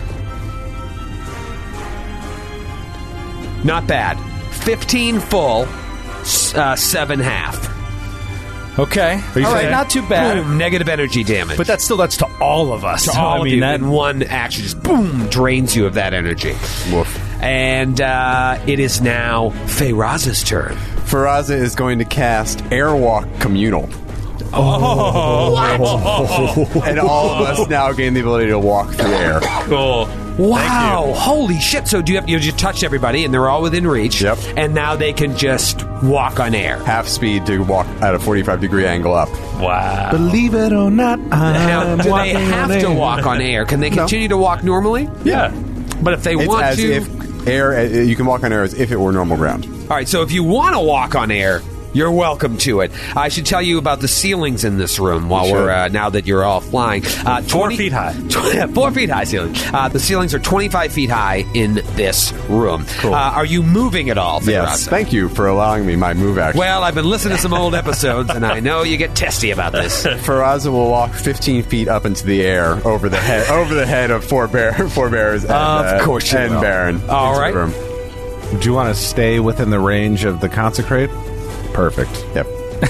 Not bad. fifteen full, uh, seven half. Okay. All right, not too bad. Boom, negative energy damage. But that's still that's to all of us. to So, all I of mean you that in one action, just boom, drains you of that energy. Woof. And uh, it is now Feyraz's turn. Feyraza is going to cast Airwalk Communal. Oh, And all of us now gain the ability to walk through air. cool. Wow! Holy shit! So do you have you just touched everybody, and they're all within reach. Yep. And now they can just walk on air. Half speed to walk at a forty-five degree angle up. Wow. Believe it or not, Now, I'm do they walking have on to air. walk on air? Can they continue to walk normally? Yeah. But if they It's want as to, if air. uh, You can walk on air as if it were normal ground. all right. So if you want to walk on air, you're welcome to it. I should tell you about the ceilings in this room while You we're should. uh, now that you're all flying. Uh, Four 20 feet high. Four feet high ceiling. Uh, the ceilings are twenty-five feet high in this room. Cool. Uh, are you moving at all, Yes. Feyraza? Thank you for allowing me my move action. Well, I've been listening to some old episodes, and I know you get testy about this. Feyraza will walk fifteen feet up into the air over the head over the head of four bear four bears and, Of uh, course you and will. Baron. All into right. the room. Do you want to stay within the range of the consecrate? Perfect. Yep.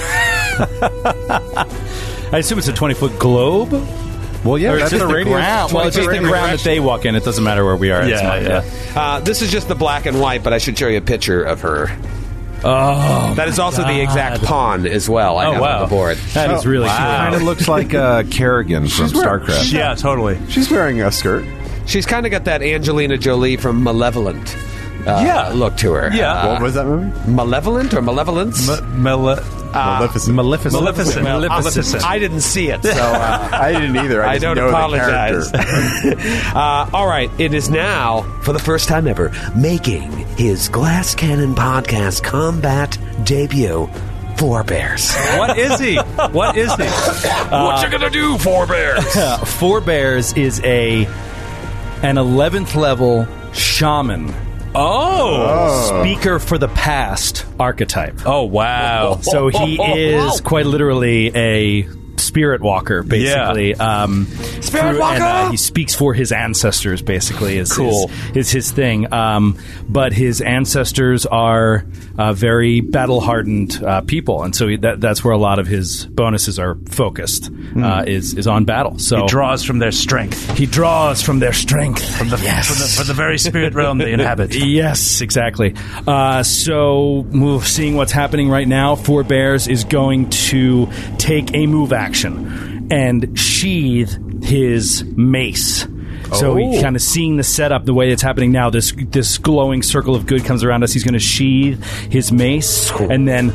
I assume it's a twenty-foot globe? Well, yeah, Or that's just the the radius. ground. Well, it's just the radius. ground that they walk in. It doesn't matter where we are. It's Yeah, fine. yeah. Uh, this is just the black and white, but I should show you a picture of her. Oh, That is also the exact pawn as well. I Oh, have wow. on the board. that is really Kind of looks like uh, Kerrigan from StarCraft. Yeah, totally. She's wearing a skirt. She's kind of got that Angelina Jolie from Malevolent uh, Yeah. look to her. Yeah. Uh, What was that movie? Malevolent or Malevolence? Mele- Maleficent. Maleficent. Maleficent. Maleficent. I didn't see it, so uh, I didn't either. I, I just don't know apologize. The character. uh, all right, it is now, for the first time ever, making his Glass Cannon podcast combat debut, Four Bears. What is he? What is he? what you gonna do, Four Bears? Four Bears is a an eleventh level shaman. Oh. Speaker for the past archetype. Oh, wow. So he is quite literally a spirit walker, basically. Um, Spirit through- walker? And, uh, he speaks for his ancestors, basically. Is Cool. Is, is his thing. Um, but his ancestors are uh, very battle-hardened uh, people, and so he, that, that's where a lot of his bonuses are focused. Uh, is is on battle. So He draws from their strength. he draws from their strength. From the, yes. from the, from the very spirit realm they inhabit. Yes, exactly. Uh, so, move, seeing what's happening right now, Four Bears is going to take a move action and sheathe his mace. So, Oh. kind of seeing the setup, the way it's happening now, this this glowing circle of good comes around us. He's going to sheathe his mace and then.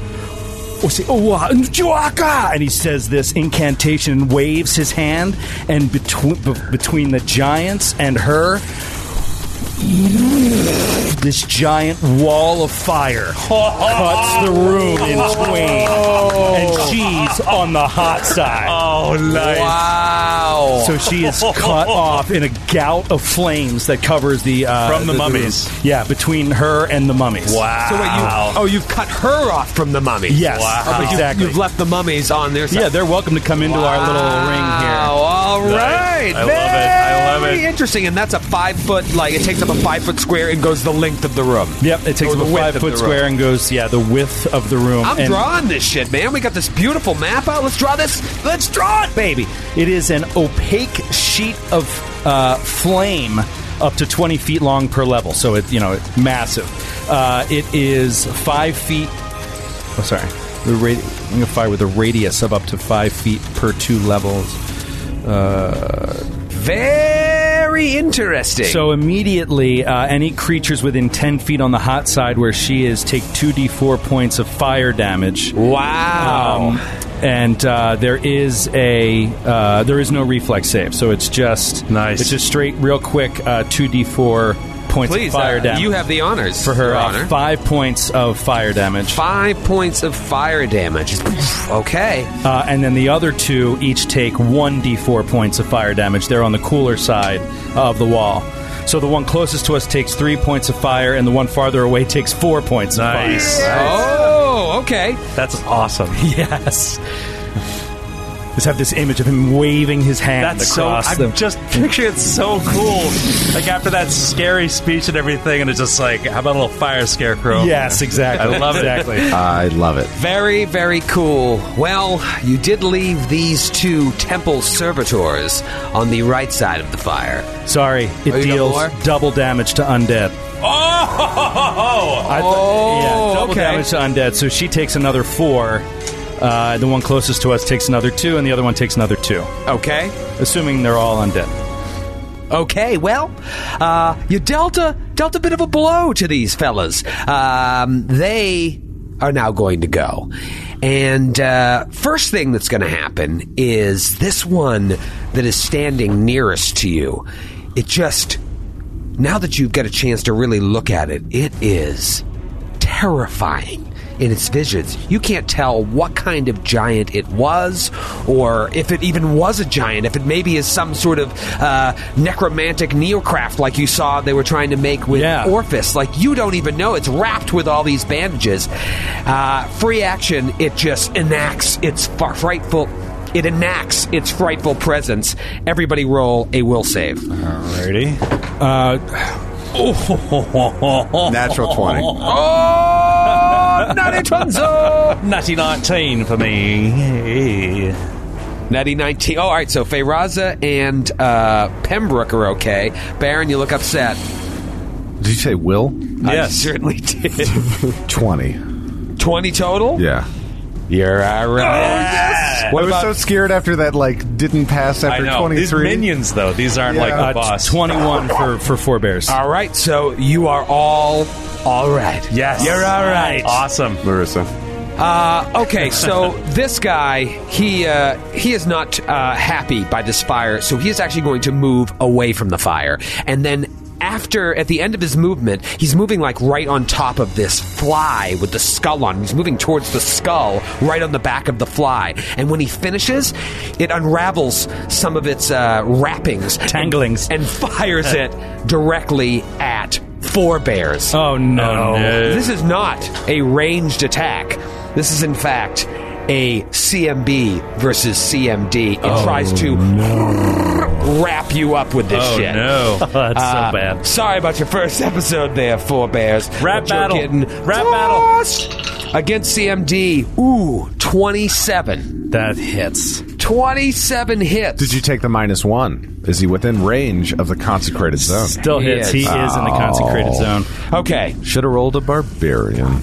And he says this incantation and waves his hand, and between b- between the giants and her, this giant wall of fire cuts the room in twain, and she's on the hot side. Oh, nice. Wow. So she is cut off in a gout of flames that covers the uh, From the mummies. yeah, between her and the mummies. Wow. So wait, you, oh, you've cut her off from the mummies. Yes, Wow. Oh, but you- exactly. You've left the mummies on their side. Yeah, they're welcome to come into our little ring here. Wow, all right. I love it. I love Very it. interesting. And that's a five foot, like, it takes up a five foot square and goes the length of the room. Yep, it takes Or up the a width five of foot the square room. and goes, yeah, the width of the room. I'm and drawing this shit, man. We got this beautiful map out. Let's draw this. Let's draw it, baby. It is an opaque sheet of uh, flame up to twenty feet long per level. So it, you know, it's massive. Uh, it is five feet. Oh, sorry. The radi- I'm going to fire with a radius of up to five feet per two levels. Uh, Very interesting. So immediately, uh, any creatures within ten feet on the hot side where she is take two d four points of fire damage. wow. Um, and uh, there is a uh, there is no reflex save, so it's just Nice. It's just straight, real quick, uh, two d four points Please, of fire uh, damage. you have the honors for her Your uh, honor. five points of fire damage. Five points of fire damage. Okay. Uh, and then the other two each take one d four points of fire damage. They're on the cooler side of the wall. So the one closest to us takes three points of fire, and the one farther away takes four points Nice. of fire. Oh, okay. That's awesome. Yes. just have this image of him waving his hand That's so. across I'm them. just picturing it so cool. Like after that scary speech and everything, and it's just like, how about a little fire scarecrow? Yes, exactly. I love it. Exactly. I love it. Very, very cool. Well, you did leave these two temple servitors on the right side of the fire. Sorry, it Oh, you got deals more? double damage to undead. Oh, I th- Oh, yeah, double okay. damage to undead. So she takes another four. Uh, the one closest to us takes another two, and the other one takes another two. Okay. Assuming they're all undead. Okay, well, uh, you dealt a, dealt a bit of a blow to these fellas. Um, they are now going to go. And uh, first thing that's going to happen is this one that is standing nearest to you. It just, now that you've got a chance to really look at it, it is terrifying in its visions. You can't tell what kind of giant it was, or if it even was a giant, if it maybe is some sort of uh, necromantic neocraft like you saw they were trying to make with Yeah. Orphis. Like, you don't even know. It's wrapped with all these bandages. Uh, free action, it just enacts its far- frightful... It enacts its frightful presence. Everybody roll a will save. Alrighty. Uh, Natural twenty. Oh, Natty Tunzo! Natty nineteen for me. Natty nineteen. Oh, all right, so Feyraza and uh, Pembroke are okay. Baron, you look upset. Did you say will? I Yes. certainly did. twenty. twenty total? Yeah. You're all right. What I was about... so scared after that, like, didn't pass I after know. These twenty-three. minions, though, these aren't Yeah. like the uh, boss. twenty-one for, for four bears. All right, so you are all all right. Yes. You're all right. Awesome. Larissa. Uh, okay, so this guy, he uh, he is not uh, happy by this fire, so he is actually going to move away from the fire. And then after, at the end of his movement, he's moving like right on top of this fly with the skull on. He's moving towards the skull right on the back of the fly. And when he finishes, it unravels some of its uh, wrappings. Tanglings. And, and fires it directly at Four Bears. Oh, no. This is not a ranged attack. This is, in fact, a C M B versus C M D. It tries to wrap you up with this Oh, shit. no. That's Uh, so bad. Sorry about your first episode there, Four Bears. Rap But you're battle. getting Rap tossed against C M D. Ooh, twenty-seven. That hits. twenty-seven hits. Did you take the minus one? Is he within range of the consecrated zone? Still He hits. is. He is in the consecrated zone. Okay. Should have rolled a barbarian.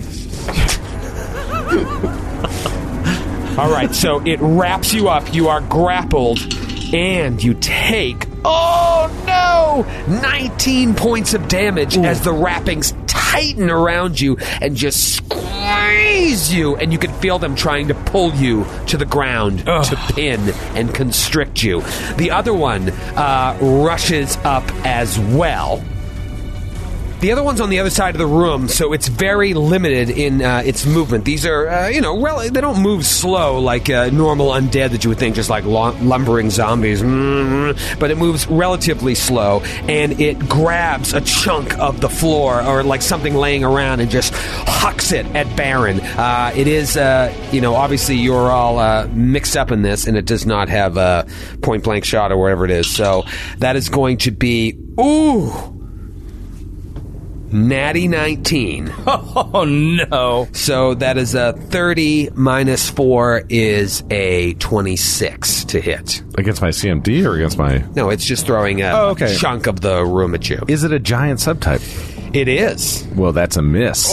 All right, so it wraps you up. You are grappled, and you take, oh no, nineteen points of damage as the wrappings tighten around you and just squeeze you, and you can feel them trying to pull you to the ground to pin and constrict you. The other one uh, rushes up as well. The other one's on the other side of the room, so it's very limited in uh, its movement. These are, uh, you know, rel- they don't move slow like uh, normal undead that you would think, just like lo- lumbering zombies. Mm-hmm. But it moves relatively slow, and it grabs a chunk of the floor or like something laying around and just hucks it at Baron. Uh, it is, uh, you know, obviously you're all uh, mixed up in this, and it does not have a point-blank shot or whatever it is. So that is going to be, ooh... Natty nineteen. Oh, no. So that is a thirty minus four is a twenty-six to hit. Against my C M D or against my... No, it's just throwing a Oh, okay. chunk of the room at you. Is it a giant subtype? It is. Well, that's a miss.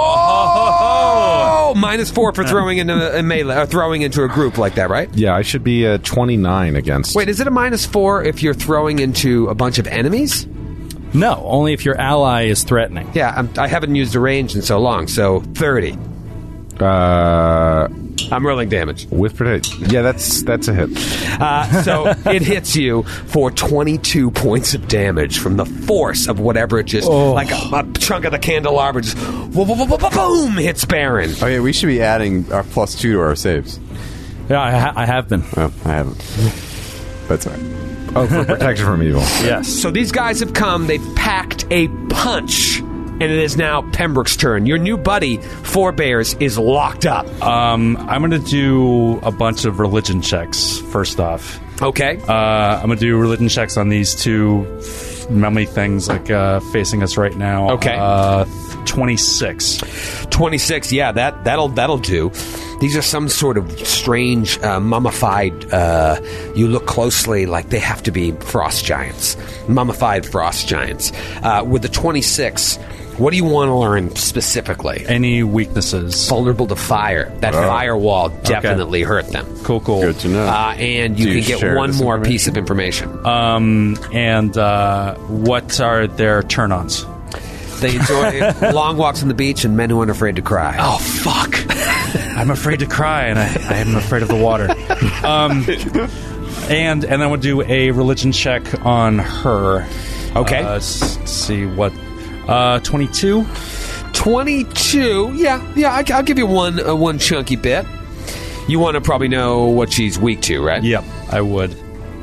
Oh! Minus four for throwing into a melee, or throwing into a group like that, right? Yeah, I should be a twenty-nine against... Wait, is it a minus four if you're throwing into a bunch of enemies? No, only if your ally is threatening. Yeah, I'm, I haven't used a range in so long, so thirty. Uh, I'm rolling damage. with protect... Yeah, that's that's a hit. Uh, so it hits you for twenty-two points of damage from the force of whatever it just, like a, a chunk of the candelabra just, whoa, whoa, whoa, whoa, whoa, boom, hits Baron. Oh, yeah, we should be adding our plus two to our saves. Yeah, I, ha- I have been. Well, I haven't. That's all right. Oh, for protection from evil. Yes. So these guys have come, they've packed a punch and it is now Pembroke's turn. Your new buddy, Four Bears, is locked up. Um, I'm going to do a bunch of religion checks, first off. Okay. Uh, I'm going to do religion checks on these two mummy things like uh, facing us right now. Okay. Uh, twenty-six. twenty-six, yeah, that, that'll that'll do. These are some sort of strange, uh, mummified, uh, you look closely like they have to be frost giants. Mummified frost giants. Uh, with the twenty-six, what do you want to learn specifically? Any weaknesses? Vulnerable to fire. That Oh. firewall definitely hurt them. Cool, cool. Good to know. Uh, and you Do you can share get one this more information? piece of information. Um, and uh, what are their turn-ons? They enjoy long walks on the beach and men who aren't afraid to cry. Oh, fuck. I'm afraid to cry, and I, I am afraid of the water. Um, and and then we'll do a religion check on her. Okay. Uh, s- see what... Uh, twenty-two? twenty-two. Yeah, yeah. I, I'll give you one uh, one chunky bit. You want to probably know what she's weak to, right? Yep, I would.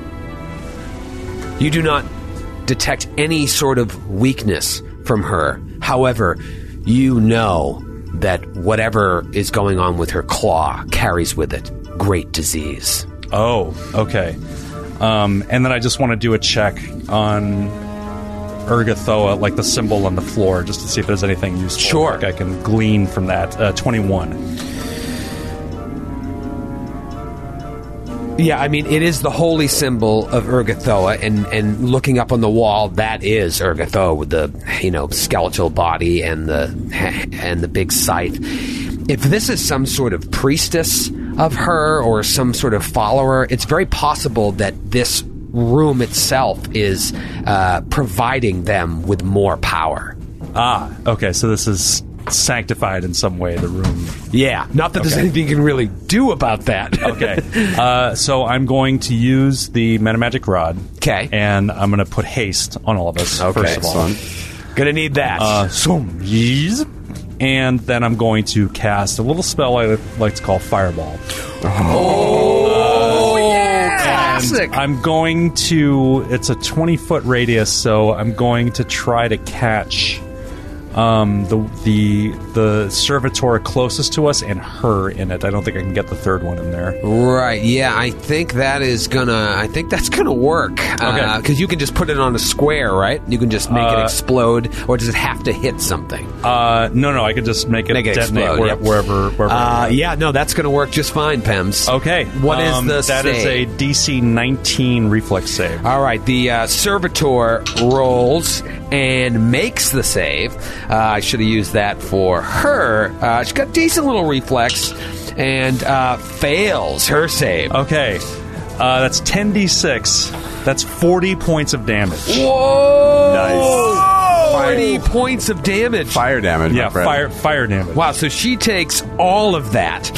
You do not detect any sort of weakness from her. However, you know that whatever is going on with her claw carries with it great disease. Oh, okay. Um, and then I just want to do a check on Urgathoa, like the symbol on the floor, just to see if there's anything useful. Sure. Like I can glean from that. Uh, twenty-one. Yeah, I mean, it is the holy symbol of Urgathoa, and, and looking up on the wall, that is Urgathoa with the, you know, skeletal body and the and the big scythe. If this is some sort of priestess of her or some sort of follower, it's very possible that this room itself is uh, providing them with more power. Ah, okay, so this is sanctified in some way, the room. Yeah, not that there's Okay. anything you can really do about that. Okay. uh, so I'm going to use the Metamagic Rod. Okay. And I'm going to put haste on all of us, Okay. first of all. Gonna need that. Uh, so, yes. And then I'm going to cast a little spell I like to call Fireball. oh, yeah! Classic! I'm going to... It's a twenty-foot radius, so I'm going to try to catch um, the the the servitor closest to us and her in it. I don't think I can get the third one in there. Right, yeah, I think that is gonna, I think that's gonna work. Okay. Because you can just put it on a square, right? You can just make it Uh, explode, or does it have to hit something? Uh, no, no, I could just make it Make it detonate explode, where, yep. wherever... wherever Uh, yeah, no, that's gonna work just fine, Pems. Okay. What is um, the That is save? a D C nineteen reflex save. All right, the uh, servitor rolls and makes the save. Uh, I should have used that for her. Uh, she's got decent little reflex and uh, fails her save. Okay. Uh, that's ten d six. That's forty points of damage. Whoa! Nice. forty points of damage. Fire damage, Yeah, my friend. fire fire damage. Wow, so she takes all of that.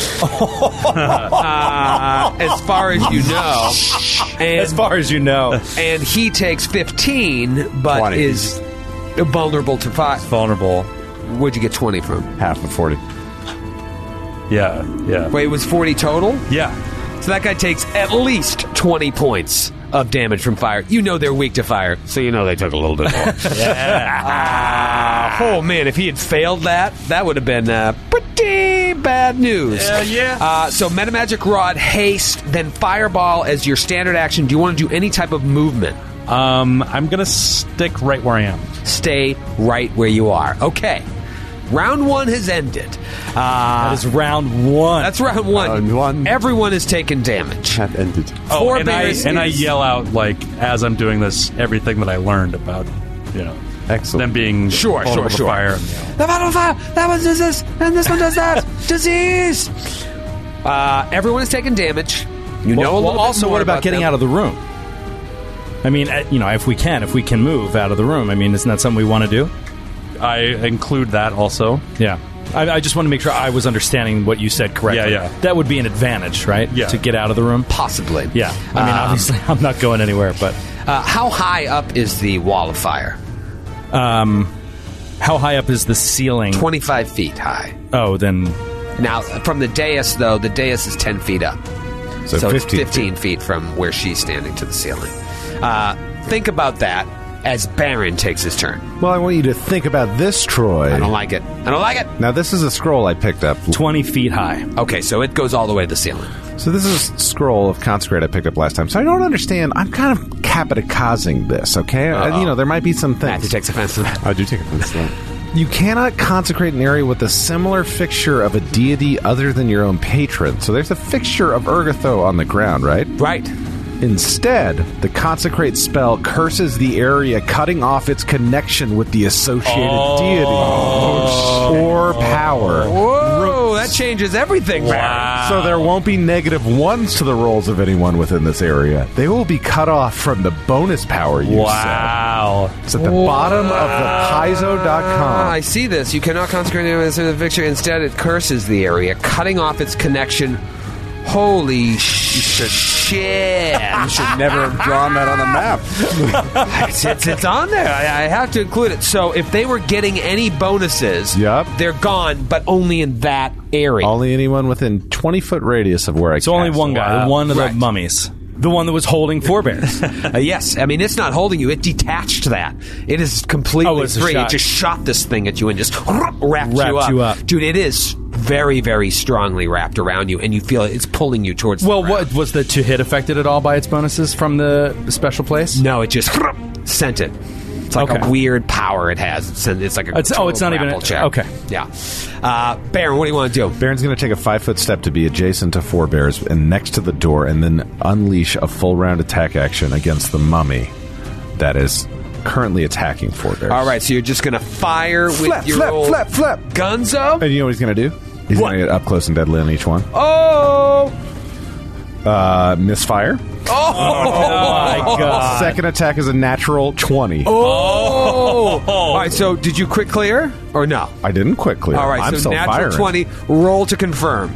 uh, as far as you know. And, As far as you know. and he takes fifteen, but twenty. is vulnerable to fire. Vulnerable. Where'd you get twenty from? Half of forty. Yeah, yeah. Wait, it was forty total? Yeah. So that guy takes at least twenty points of damage from fire. You know they're weak to fire, so you know they took a little bit more. yeah. Uh, oh, man, if he had failed that, that would have been uh, pretty bad news. Yeah, yeah. Uh, so Metamagic Rod, Haste, then Fireball as your standard action. Do you want to do any type of movement? Um, I'm gonna stick right where I am. Stay right where you are. Okay. Round one has ended. Uh, That is round one. that's round one. Round one. Everyone has taken damage. Have ended. Oh, Four and I bears and I is- yell out like as I'm doing this everything that I learned about, you know, Excellent. them being Sure, vulnerable sure, to sure. fire. And, you know. The battle fire. That one does this, and this one does that. Disease. Uh, everyone has taken damage. You know well, a little well, bit also, more what about, getting them. out of the room? I mean, uh, you know, if we can, if we can move out of the room, I mean, isn't that something we want to do? I include that also. Yeah. I, I just want to make sure I was understanding what you said correctly. Yeah, yeah. That would be an advantage, right? Yeah. To get out of the room? Possibly. Yeah. I mean, Um, obviously, I'm not going anywhere, but Uh, how high up is the wall of fire? um, how high up is the ceiling? Twenty-five feet high. Oh, then Now, from the dais, though, the dais is ten feet up. So, So it's fifteen. fifteen feet from where she's standing to the ceiling. Uh, think about that. as Baron takes his turn. Well, I want you to think about this, Troy. I don't like it. I don't like it. Now, this is a scroll I picked up. twenty feet high. Okay, so it goes all the way to the ceiling. So this is a scroll of Consecrate I picked up last time. So I don't understand. I'm kind of capiticazing this, okay? Uh, you know, there might be some things. Matthew takes offense to that. I do take offense to that. You cannot consecrate an area with a similar fixture of a deity other than your own patron. So there's a fixture of Urgatho on the ground, right? Right. Instead, the consecrate spell curses the area, cutting off its connection with the associated Oh. deity or power. Whoa, that changes everything. Wow. So there won't be negative ones to the rolls of anyone within this area. They will be cut off from the bonus power you Wow. set. It's at the bottom of the paizo dot com. Ah, I see this. You cannot consecrate an area with the fixture. Instead, it curses the area, cutting off its connection. Holy shit. You should never have drawn that on the map. it's, it's, it's on there. I, I have to include it. So if they were getting any bonuses, Yep. they're gone, but only in that area. Only anyone within twenty-foot radius of where I It's only cast one it. guy, Wow. one of Right. the mummies. The one that was holding forebears. Uh, yes, I mean, it's not holding you. It detached that. It is completely Oh, it's a free. shot. It just shot this thing at you and just wrapped, Wrapped you, up. you up. Dude, it is very, very strongly wrapped around you, and you feel it, it's pulling you towards Well, the ground. what was the to hit affected at all by its bonuses from the special place? No, it just sent it. It's like Okay. a weird power it has. It's, it's like a It's- oh, it's not even grapple a- check. okay. Yeah. Uh, Baron, what do you want to do? Baron's going to take a five-foot step to be adjacent to Four Bears and next to the door, and then unleash a full-round attack action against the mummy that is currently attacking Four Bears. All right, so you're just going to fire with Flap, your flap, old flap, flap. gunzo? And you know what he's going to do? He's What? going to get up close and deadly on each one. Oh! Uh, misfire. Oh! my God. Second attack is a natural twenty. Oh! All right, so did you quick clear or no? I didn't quick clear. All right, I'm so still natural firing. twenty, roll to confirm.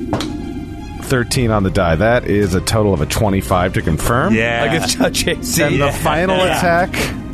thirteen on the die. That is a total of a twenty-five to confirm. Yeah. Against Touch A C. And the final attack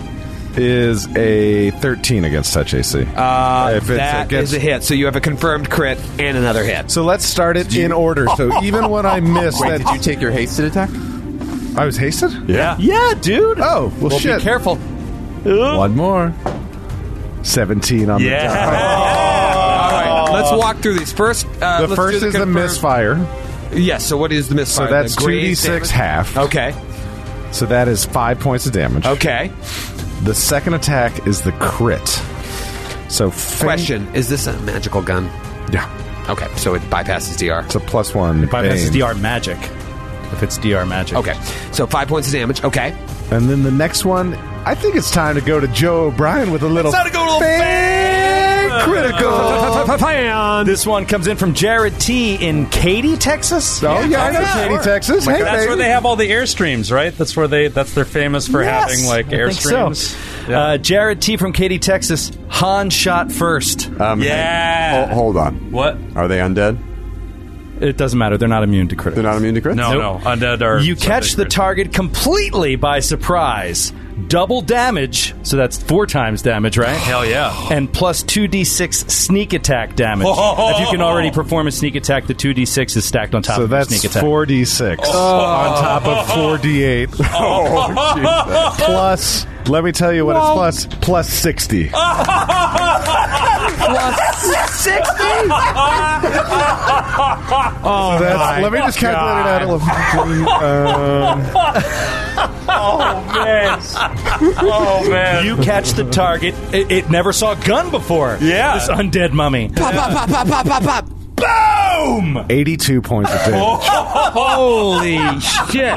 is a thirteen against Touch A C. Uh, If it's that against- is a hit, so you have a confirmed crit and another hit. So let's start it in order. So even when I miss Wait, that, did you take your hasted attack? I was hasted? Yeah. Yeah, dude. Oh, well, Well, shit. be careful. One more. seventeen on the die. Yeah. All right, let's walk through these. First, uh, The let's first do is a confirm- misfire. Yes, so what is the misfire? So that's The two graze d six damage? half. Okay, So that is five points of damage. okay. The second attack is the crit. So fa- Question, is this a magical gun? Yeah. Okay, so it bypasses D R. It's a plus one. Bypasses bane. D R magic. If it's D R magic. Okay, so five points of damage. Okay. And then the next one, I think it's time to go to Joe O'Brien with a little. It's time to go to a little fan critical. This one comes in from Jared T. in Katy, Texas. Oh yeah, I know Katy, Texas. Hey, That's baby. where they have all the airstreams, right? That's where they. That's they're famous for Yes, having like I think so. airstreams. Yeah. Uh, Jared T. from Katy, Texas. Han shot first. Um, Yeah. hey, hold, hold on. What? Are they undead? It doesn't matter. They're not immune to critics. They're not immune to crits? No, Nope. no. Undead are. You catch the subject to- target completely by surprise. Double damage, so that's four times damage, right? Hell yeah. And plus two d six sneak attack damage. Oh. If you can already perform a sneak attack, the two d six is stacked on top So of the that's sneak attack. four d six on top of four d eight. Oh, Jesus. Plus, let me tell you what it's plus. Plus sixty. Oh, So that's, let me just calculate it out. Um, Oh man. Oh man. You catch the target. It, it never saw a gun before. Yeah. This undead mummy. Pop, pop, pop, pop, pop, pop, pop. Boom! eighty-two points of damage. Holy shit.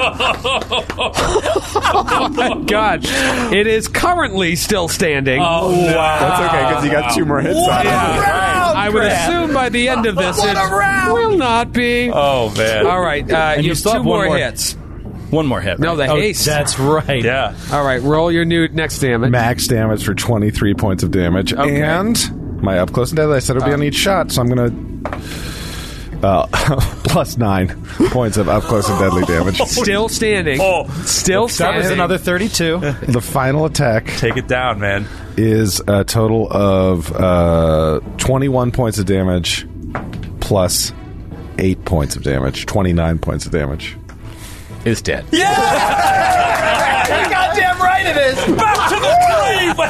Oh my god. It is currently still standing. Oh wow. That's okay, because you got two more hits on it. Yeah. I would crap. assume by the end of this What it a round. will not be. Oh man. All right, uh, And you you have still two have one more more. hits. One more hit. No, right? the Oh, haste. That's right. Yeah. All right, roll your new next damage. Max damage for twenty-three points of damage. Okay. And my up close and deadly, I said it would be on each shot, so I'm going to. Uh, plus nine points of up close and deadly damage. Still standing. Oh. Still That standing. was another thirty-two. The final attack Take it down, man. is a total of uh, twenty-one points of damage plus eight points of damage. twenty-nine points of damage. Is dead. Goddamn right it is. Back to the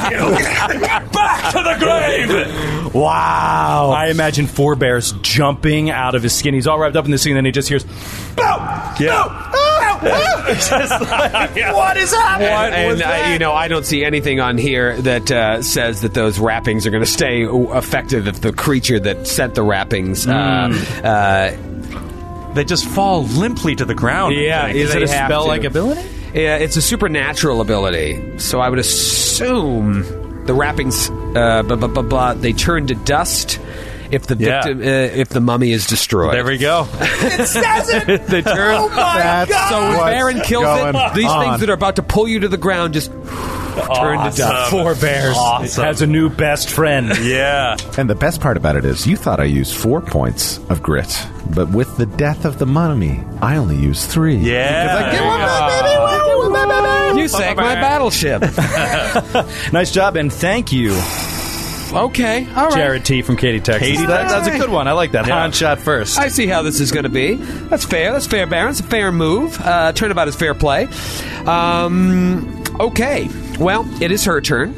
Back to the grave! Wow. I imagine Forebear's jumping out of his skin. He's all wrapped up in this thing, and then he just hears, bow! Yeah. It's just like, what is happening? And, and uh, you know, I don't see anything on here that uh, says that those wrappings are going to stay effective if the creature that sent the wrappings. Mm. Uh, uh, They just fall limply to the ground. Yeah, Is it a spell-like ability? Yeah, it's a supernatural ability. So I would assume the wrappings, uh, blah, blah, blah, blah, they turn to dust if the Yeah. victim, uh, if the mummy is destroyed. There we go. It says it. They turn. Oh my God. So when What's Baron kills going it, these on? things that are about to pull you to the ground just turn to dust. Forebears Awesome. has a new best friend. Yeah. And the best part about it is, you thought I used four points of grit, but with the death of the mummy, I only used three. Yeah. Because I get one back, baby. I get one back, baby. You sank my battleship. Nice job, and thank you, Okay, all right. Jared T. from Katy, Texas. Katy, That- that's a Texas. good one. I like that. Yeah. Han shot first. I see how this is going to be. That's fair. That's fair, Baron. It's a fair move. Uh, turnabout is fair play. Um, okay. Well, it is her turn.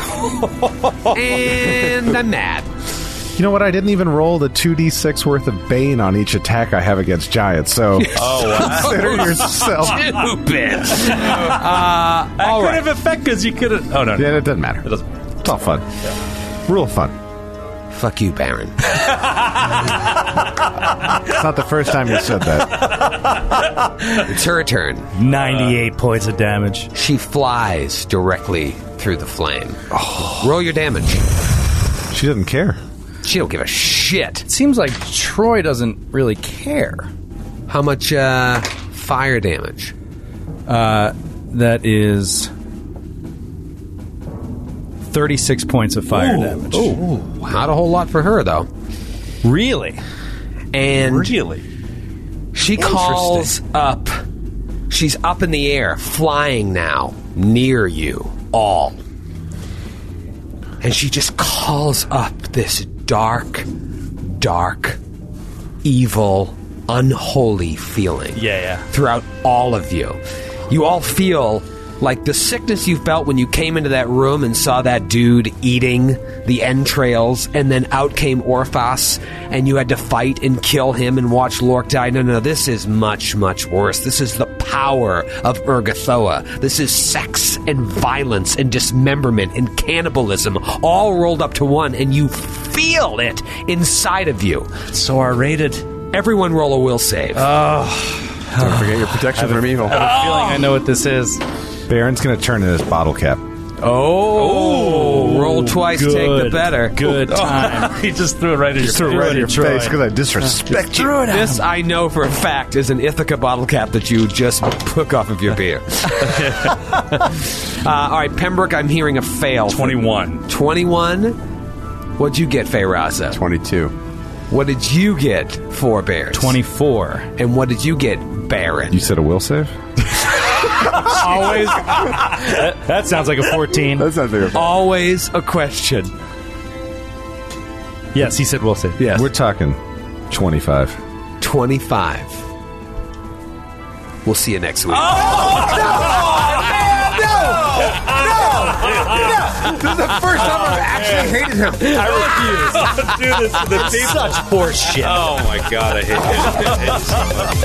And I'm mad. You know what? I didn't even roll the two d six worth of Bane on each attack I have against giants, so Oh, wow. consider yourself... Stupid. uh, That all could right. have affected because you could have. Oh, no. no. Yeah, it doesn't matter. It doesn't. It's all fun. Real fun. Fuck you, Baron. It's not the first time you said that. It's her turn. ninety-eight points of damage. She flies directly through the flame. Roll your damage. She doesn't care. She don't give a shit. It seems like Troy doesn't really care. How much uh, fire damage? Uh, that is thirty-six points of fire damage. Oh, not a whole lot for her, though. Really? And Really? she calls up. She's up in the air, flying now, near you all. And she just calls up this dark, dark, evil, unholy feeling. Yeah, yeah. Throughout all of you. You all feel like the sickness you felt when you came into that room and saw that dude eating the entrails, and then out came Orphas, and you had to fight and kill him and watch Lork die. No, no, this is much, much worse. This is the power of Urgathoa. This is sex and violence and dismemberment and cannibalism all rolled up to one, and you feel it inside of you. So R-rated. Everyone roll a will save. Don't forget your protection from evil. I have a feeling I know what this is. Baron's going to turn in his bottle cap. Oh, roll twice, take the better. Good time. He just threw it right at your Threw it right in your face because I disrespect you. This, I know for a fact, is an Ithaca bottle cap that you just took off of your beer. uh, all right, Pembroke, I'm hearing a fail. twenty-one. twenty-one. What'd you get, Feyraza? twenty-two. What did you get, Four Bears? twenty-four. And what did you get, Baron? You said a will save? Always, That, that sounds like a fourteen. That sounds like a always a question. Yes, he said we'll say. Yes. We're talking twenty-five. twenty-five. We'll see you next week. This is the first time I've actually hated him. I refuse to do this to the people. Such horse shit. Oh my god, I hate it. I hate it so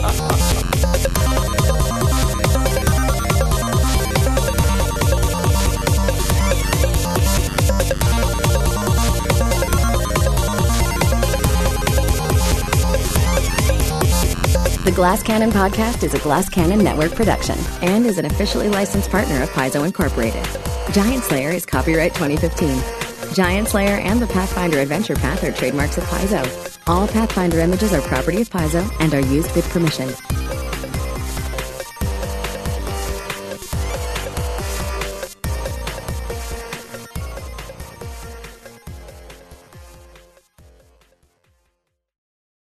The Glass Cannon Podcast is a Glass Cannon Network production and is an officially licensed partner of Paizo Incorporated. Giant Slayer is copyright twenty fifteen. Giant Slayer and the Pathfinder Adventure Path are trademarks of Paizo. All Pathfinder images are property of Paizo and are used with permission.